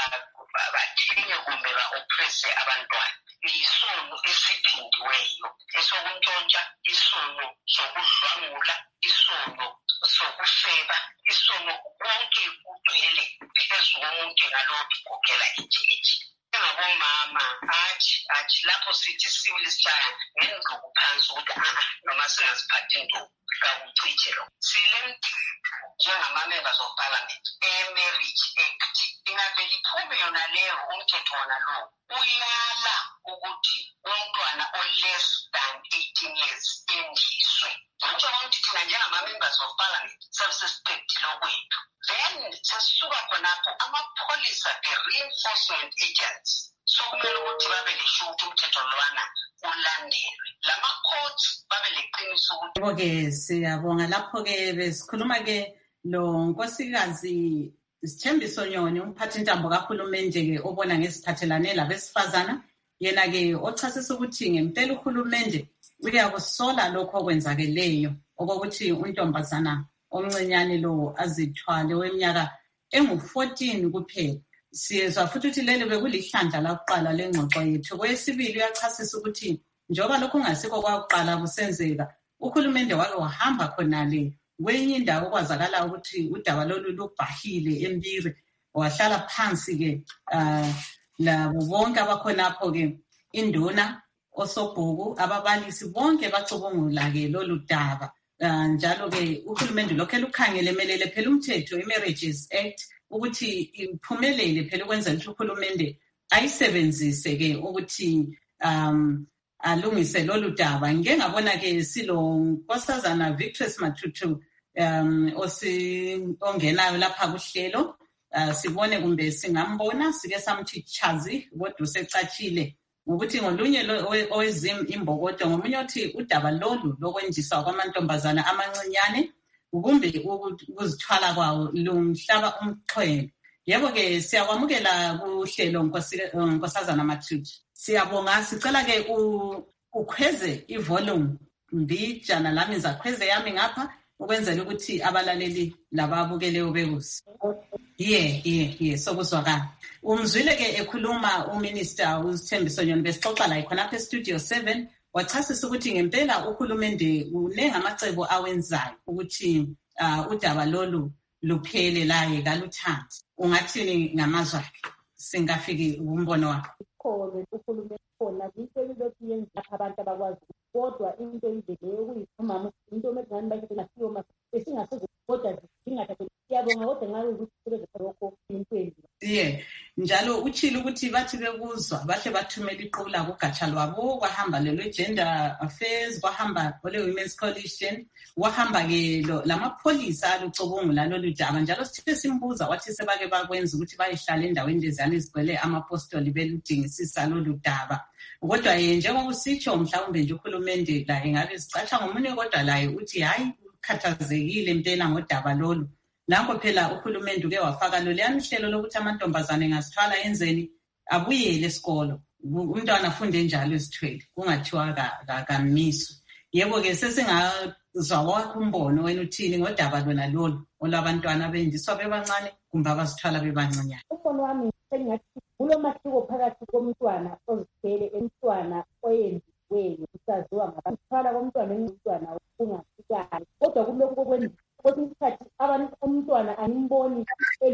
bathenye kumbe ba-oppresse abantwana. Isono esiphindiweyo esokuntshontsha, isono sokudlwangula, isono sokufeba, isono konke kugcwele phezu komuntu ngalokho kugela ijeji. Njengabomama athi athi lapho sithi sibili sishaya ngendluku phansi ukuthi aha noma singaziphathi ntombi kakuciche lo. Silemthetho njengama-members of parliament e-marriage act ingavele iphume yona leyo umthetho wona lowo uyala ukuthi umntwana o-less than eighteen years endiswe. Ngisho ukuthi thina njengama-members of parliament sabe-suspectile okwethu. Then sesisuka khonapho amapholisa the-reinforcement agents sokumele ukuthi babe lesho ukuthi umthetho lwana ulandelwe. Lama-courts babe leqiniso ukuthi. Yebo-ke siyabonga lapho-ke besikhuluma-ke lo nkosikazi Sithembiso Nyoni umphathintambo kahulumende-ke obona ngeziphathelane labesifazana yena-ke ochasisa ukuthi ngempela uhulumende uyakusola lokho okwenzakeleyo okokuthi untombazana omncinyane lo azithwale weminyaka engu-fourteen kuphela. Siyezwa futhi ukuthi lelo bekulihlandla lakuqala lengxoxo yethu. Kwesibili uyachasisa ukuthi njengoba lokhu kungasikho kwakuqala kusenzeka uhulumende wake wahamba khonale kwenye indawo kwazakala ukuthi udaba lolu lubhahile eMbiri wahlala phansi-ke uh, labo bonke abakhonapho-ke induna osobhuku ababalisi bonke bacubungula-ke lolu daba. Uh, njalo-ke uhulumende lokhu elukhangele emelele phela umthetho i-Marriages Act ukuthi iphumelele phela ukwenzela ukuthi uhulumende ayisebenzise-ke ukuthi um alungise lolu daba. Ngike ngabona-ke silo nkosazana Victress Matutu um osi ongenayo lapha kuhlelo uh, sibone kumbe singambona sike samthi chazi kodwa usecatshile ukuthi ngolunye owezim imbokodo ngomunye othi udaba lolu lokwenjiswa kwamantombazana amancinyane kumbe ukuzithwala kwawo lumhlaba umxhwele. Yebo-ke siyakwamukela kuhlelo nkosazana Matutu. Siyabonga sicela-ke ukhweze ivolume mbijana lami zakhweze yami ngapha ukwenzela ukuthi abalaleli lababukeleyo bekusi. Ye ye ye sokuzwakala. Umzwile-ke ekhuluma uminister uSithembiso Nyoni besixoxa la khonapha estudio seven wachasisa ukuthi ngempela uhulumende unengamacebo awenzayo ukuthi uh, udaba lolu luphele laye kaluthanzi. Ungathini ngamazwi akhe singafiki umbono wakho? Khona uhulumende khona lisebenza yenza abantu abakwazi kodwa into ivele ukuyimama into emezani bayithi nasiyo mase esingasoze kodwa zingathatheli siyabonga kodwa ngayo ukuthi sebenza lokho impela. Yeah, njalo uchile ukuthi bathi bekuzwa bahle bathumela iqula kugatsha lwabo kwahamba lelo gender affairs kwahamba ole women's coalition wahamba ke lamapholisa alucubungula lolu daba njalo sithe simbuza wathi sebake bakwenza ukuthi bayihlala endaweni lezana izigcwele amapostoli beludingisisa lolu daba. Kodwa yena njengoba usitsho mhlawumbe nje uhulumende la engabe sicatsha ngomunye kodwa laye uthi hayi ukhathazekile impela ngodaba lolu. Lapho phela uhulumende uke wafaka lo leyani hlelo lokuthi amantombazane ngasithwala enzeni abuyele esikolo. umntwana afunde njalo esithwele kungathiwa kamiswe. Yebo ke sesingazwa wakho umbono wena uthini ngodaba lona lolu olabantwana abendiswa bebancane kumbe abazithwala bebancinyane. Umbono wami sengathi kulo mahluko phakathi komntwana ozithwele emntwana oyenziweyo usaziwa ngabathwala komntwana nomntwana kungafikani. Kodwa kulokho kokwenza kwesinye isikhathi abantu umntwana animboni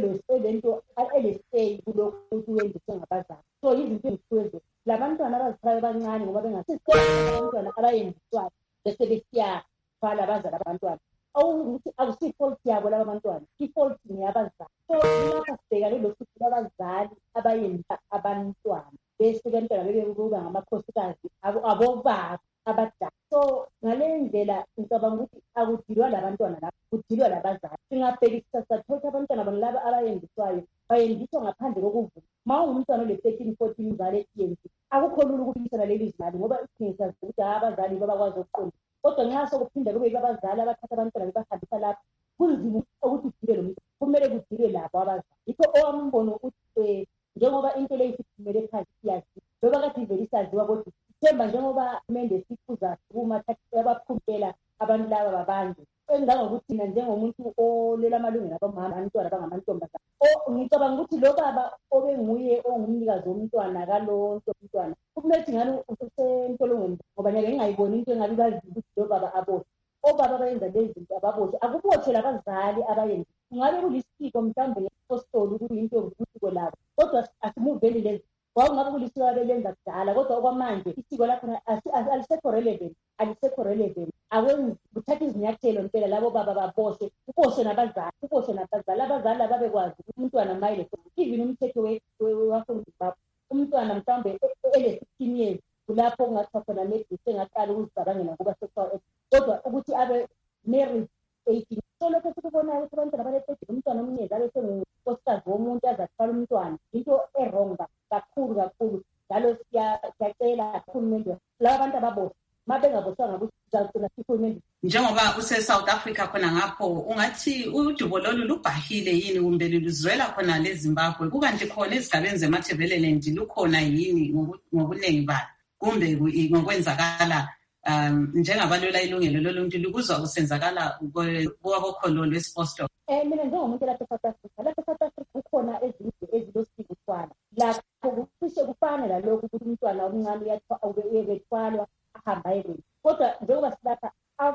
elento elesay kulokho ukuthi wendiswe ngabazali. So izinto ezithuzo labantwana abazithwala bebancane ngoba bengasizikho abantwana abayendiswayo bese besiya fala abazali abantwana awukuthi akusifault yabo laba bantwana, ifault ni abazali. So lapha sibheka lelo futhi abazali abayenza abantwana bese bantwana bebe kuba ngamakhosikazi abobaba abadala. So ngale ndlela ngicabanga ukuthi akudilwa labantwana lapha kudilwa labazali. Singabhekisa sathola abantwana bonalaba abayendiswayo bayendiswa ngaphandle kokuvuma. Ma ungumntwana ole thirteen fourteen uzale eyenzi akukho lula ukubuyisana leli zimali ngoba isingazi ukuthi abazali babakwazi ukuqonda. Kodwa nxa sokuphinda kube abazali abathatha abantwana bebahambisa lapha kunzima ukuthi udile lo muntu, kumele kudile labo abazali. Yikho owambono ukuthi njengoba into leyo isiphumele phansi siyazi loba kade ivele isaziwa kodwa themba njengoba mende sikuza kumathatha abaphumpela abantu laba babantu engangokuthi mina njengomuntu olela amalungelo abamama abantwana bangamantombazana ngicabanga ukuthi lo baba obenguye ongumnikazi womntwana kalo mntwana kumele ngalo usentolongweni ngoba ngeke ngayiboni into engabe bazi ukuthi lo baba abothe obaba bayenza lezi zinto ababothe akubothe labazali abayenza ngabe kulisiko mhlambe ngepostoli ukuthi into ngusiko labo kodwa asimuveli lezi wawungabe kulisiko abelenza kudala kodwa okwamanje isiko lakhona alisekho relevant alisekho relevant akwenzi kuthatha izinyathelo impela labo baba baboshe uboshe nabazali uboshe nabazali abazali ababekwazi ukuthi umntwana mayile even umthetho waseZimbabwe umntwana mhlambe ele sixteen years kulapho kungathiwa khona maybe sengaqala ukuzicabangela kuba sexual kodwa ukuthi abe married eighteen. So lokho sikubonayo ukuthi abantwana abalethe umntwana omnyezi abe sengunkosikazi womuntu azathwala umntwana into errong kakhulu kakhulu njalo siyacela uhulumende laba abantu ababosha mabengabosanga ukuthi sizagcina sihulumende. Njengoba use-South Africa khona ngapho ungathi udubo lolu lubhahile yini kumbe luzwela khona leZimbabwe kukanti khona ezigabeni zeMatabeleland lukhona yini ngobuningi balo kumbe ngokwenzakala um njengabalwela ilungelo loluntu likuzwa kusenzakala kwabokhololo esiposto? Eh mina njengomuntu lapha eSouth Africa lapha eSouth Africa kukhona ezinto ezilosiko utshwala lapho kusho kufana lalokho ukuthi umntwana omncane uyethwalwa ahamba ebeni kodwa njengoba silapha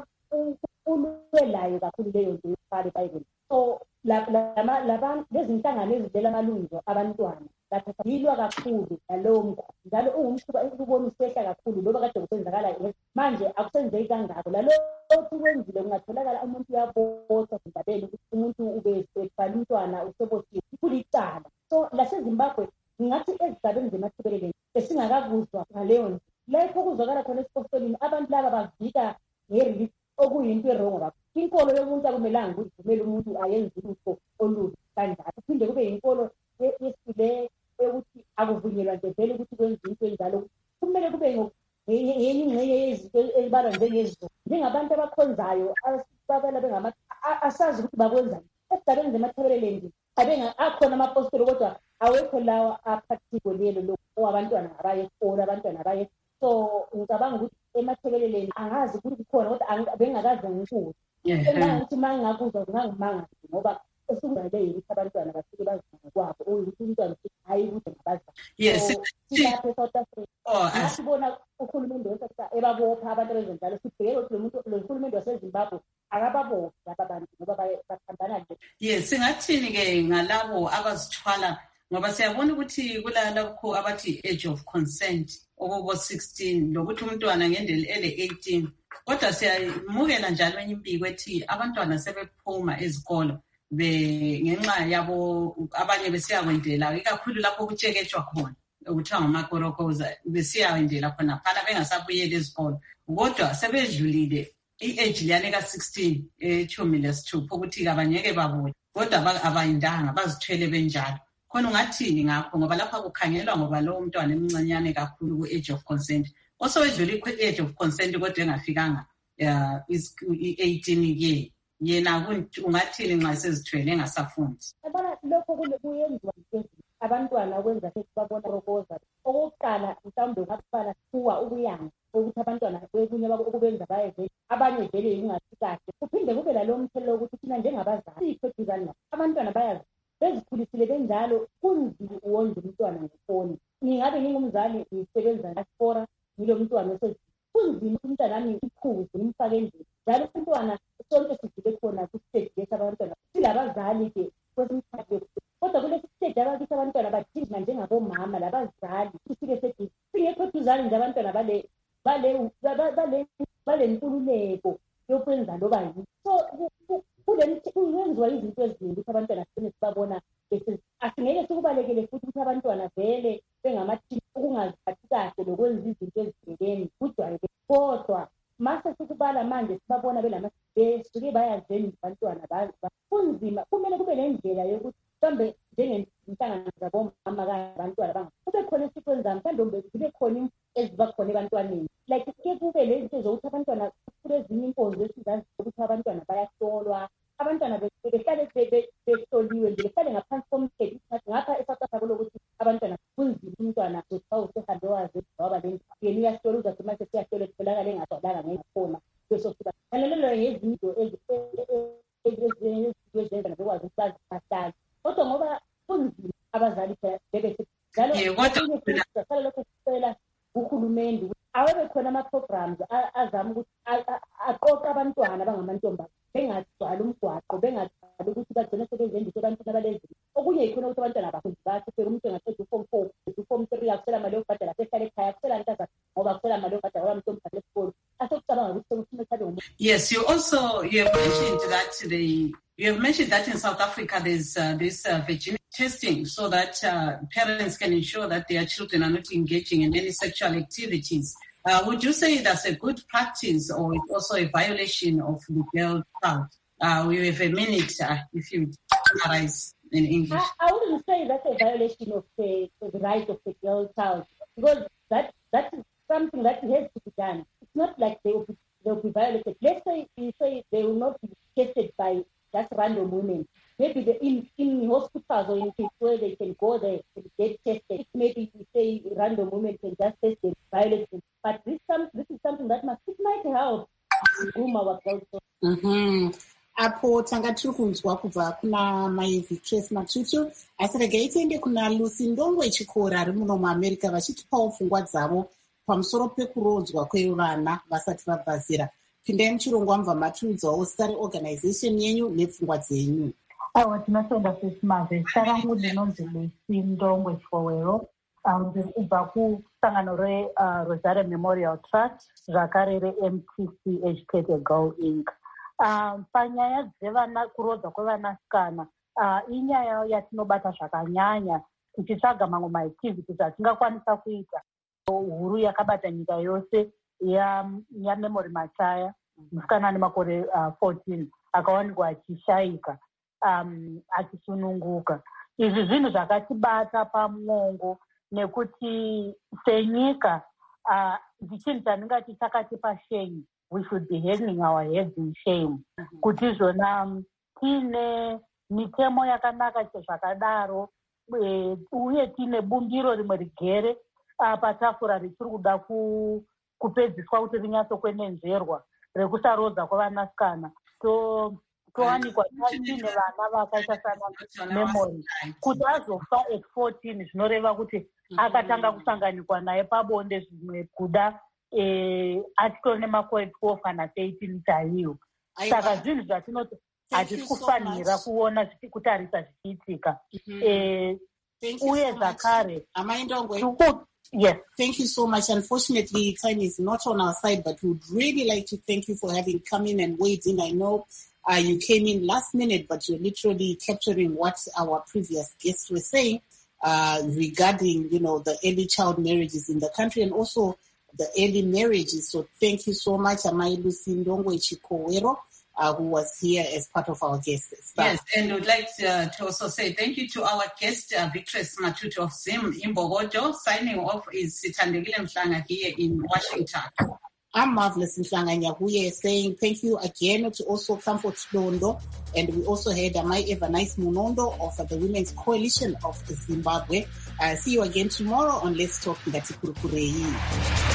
ulwelayo kakhulu leyo nto yokufala eBhayibheli. So laba lezi nhlangano ezidlela amalungelo abantwana lapha yilwa kakhulu nalowo mkhuba njalo ungumkhuba ukubona usehla kakhulu loba kade kusenzakala manje akusenzeki kangako lalokho kwenzile kungatholakala umuntu uyabotha endabeni ukuthi umuntu ube sefala umntwana usebothiwe kulicala. So laseZimbabwe ngathi ezigabeni zeMatabeleland besingakakuzwa ngaleyo nto lapho kuzwakala khona esipostolini abantu laba bavika ngerelief okuyinto erongo kakhulu. Inkolo yomuntu akumelanga ukuthi kumele umuntu ayenze ulutho olubi kanjalo kuphinde kube yinkolo yesile ukuthi akuvunyelwa nje vele ukuthi kwenze into enjalo kumele kube ngenye ingxenye yezinto ezibalwa njengezo njengabantu abakhonzayo asibabala bengama asazi ukuthi bakwenzani esigabeni zeMatabeleland abenga akhona amapostoli kodwa awekho lawa aphathiko lelo lokho abantwana abayekho abantwana abaye. So ngicabanga ukuthi eMatabeleland angazi ukuthi kukhona kodwa bengakaze ngikuze ukuthi mangakuzwa ngangimanga ngoba esingale yini abantwana bafike bazana kwabo ukuthi umntwana hayi ukuthi ngabazana. Yes silapha eSouth Africa asibona uhulumende wethu ebabopha abantu bezenzalo sibheke ukuthi lo muntu lo uhulumende waseZimbabwe akababophi laba bantu ngoba bathambana nje. Yes singathini ke ngalabo abazithwala ngoba siyabona ukuthi kulalapho abathi age of consent okubo sixteen lokuthi umntwana ngendele ele eighteen kodwa siyamukela njalo enye impiko ethi abantwana sebephuma ezikolo be ngenxa yabo abanye besiyakwendela ikakhulu lapho kutsheketshwa khona ukuthiwa ngamakorokoza besiyawendela khona phana bengasabuyeli ezikolo kodwa sebedlulile i-age liyane ka-sixteen ethumi lesithupha ukuthi abanyeke babuye kodwa abayindanga bazithwele benjalo. Khona ungathini ngakho ngoba lapha kukhangelwa ngoba lo mntwana emncanyane kakhulu ku-age of consent osowedlula i-age of consent kodwa engafikanga i-eighteen ye yena ungathini nxa sezithwele engasafundi? Abana lokho kuyenziwa abantwana ukwenza ukuthi babona rokoza okokuqala mhlawumbe ungabala kuwa ubuyanga ukuthi abantwana kwekunye okubenza bayevele abanye vele ingathi kahle kuphinde kube lalo mthelo ukuthi thina njengabazali sikhethuzani abantwana bayazi bezikhulisile benjalo kunzima uwondla umntwana ngefoni ngingabe ngingumzali ngisebenza ngaspora ngilo mntwana kunzima umntwana nami ikhuze ngimfake endlini njalo umntwana sonke sidile khona kustage yesabantwana silabazali ke kwesimthathe kodwa kulesi stage abakithi abantwana badinga njengabomama labazali kusike sethi singekho thuzani nje abantwana bale bale bale bale nkululeko yokwenza loba yini so kuyenziwa izinto eziningi ukuthi abantwana sibabona asingeke sikubalekele futhi ukuthi abantwana vele bengamathini ukungaziphathi kahle lokwenza izinto eziveleni kujwayele kodwa mase sikubala manje sibabona belamasuke bayazeni abantwana kunzima kumele kube nendlela yokuthi mhlawumbe njengenhlangano zabomama kabantwana kube khona esikwenza mhlawumbe zibe khona eziba khona ebantwaneni like ke kube lezi zokuthi abantwana kule ezinye inkonzo esizazi ukuthi abantwana bayahlolwa abantwana behlale behloliwe nje behlale ngaphansi komthetho ngapha eSouth Africa lokuthi abantwana kunzima umntwana usawu sehambe wazi waba le yena uyahlola uzathi mase siyahlola etholakala engasolanga ngengakhona bese siba nalelo yezinto ezenza bekwazi ukwazi bahlala kodwa ngoba kunzima abazali bebe njalo kodwa lokho sicela uhulumende awabe khona ama-programs azama ukuthi aqoqa abantwana abangamantombazane bengagcwali umgwaqo bengagcwali ukuthi bagcine sebezendisa ebantwini abalezini okunye yikhona ukuthi abantwana abafundi bathi umuntu engaqeda uform four uform three akusela mali yokubhadala sehlale ekhaya akusela ntazana ngoba akusela mali yokubhadala oba mntombazane esikolo asekucabanga ukuthi sekuthina ethabe ngomuntu. Yes, you also you have mentioned that the you have mentioned that in South Africa there's uh, this uh, virginity testing so that uh, parents can ensure that their children are not engaging in any sexual activities. Uh, would you say that's a good practice or it's also a violation of the girl child? Uh, we have a minute uh, if you summarize in English. I, I wouldn't say that's a violation of the, of the right of the girl child because that that is something that has to be done. It's not like they will be, they will be violated. Let's say you say they will not be tested by just random women. Maybe the, in, in hospitals or in places where they can go there and get tested. Maybe you say random women can just test them, violate them. But this, some, this is something that must, it might help groom our girls. Mm-hmm. Apo tanga tiri kunzwa kubva kuna mai Victress Matutu asi regai tiende kuna Lucy Ndongwe Chikora ari muno muAmerica vachitipawo pfungwa dzavo pamusoro pekurodzwa kwevana vasati vabva zera. Pindai muchirongwa mubva matiudzawo zita reorganization yenyu nepfungwa dzenyu. Aiwa tinotenda sisi mave zita rangu ndinonzi Lucy Ndongwe Chikowero ndibva kusangano reRosarium Memorial Trust zvakare reM T C Educated Girl Incorporated. Um, panyaya dzevana kurodzwa kwevanasikana uh, inyaya yatinobata zvakanyanya tichitsvaga mamwe maactivities atingakwanisa kuita huru yakabata nyika yose yaMemory Machaya musikana ane makore uh, fourteen akawanikwa achishayika um, achisununguka. Izvi zvinhu zvakatibata pamwongo nekuti senyika uh, ndichinhu chandingati takatipa shame. We should be hanging our heads in shame. Kuti zvona tine mitemo yakanaka zvakadaro uye tine bumbiro rimwe rigere patafura richiri kuda kupedziswa kuti rinyatsokwenenzverwa rekusarodza kwevanasikana. So towanikwa tine vana vakaita sana Memory kuti azofa at fourteen zvinoreva kuti akatanga kusanganikwa naye pabonde zvimwe kuda Eh, article nemakore twelve kana eighteen chaiyo. Saka zvinhu zvatinoti hatisi kufanira kuona kutarisa zvichiitika. Uye zvakare Amai Ndongwe. Yes. Thank you so much. Unfortunately, time is not on our side, but we would really like to thank you for having come in and weighed in. I know uh, you came in last minute, but you're literally capturing what our previous guests were saying uh, regarding, you know, the early child marriages in the country and also the early marriages. So thank you so much, Amai Lucy Ndongwe Chikowero, uh, who was here as part of our guests. Yes, and we'd like to, uh, to also say thank you to our guest, uh, Victress Matutu of Zim in Bogodo. Signing off is Sithandegile Mhlanga here in Washington. I'm Marvelous Nhlanganya Huye saying thank you again to also Comfort Londo. And we also had Amai Eva Nice Munondo of the Women's Coalition of Zimbabwe. Uh, see you again tomorrow on Let's Talk Ngati Kurukurei.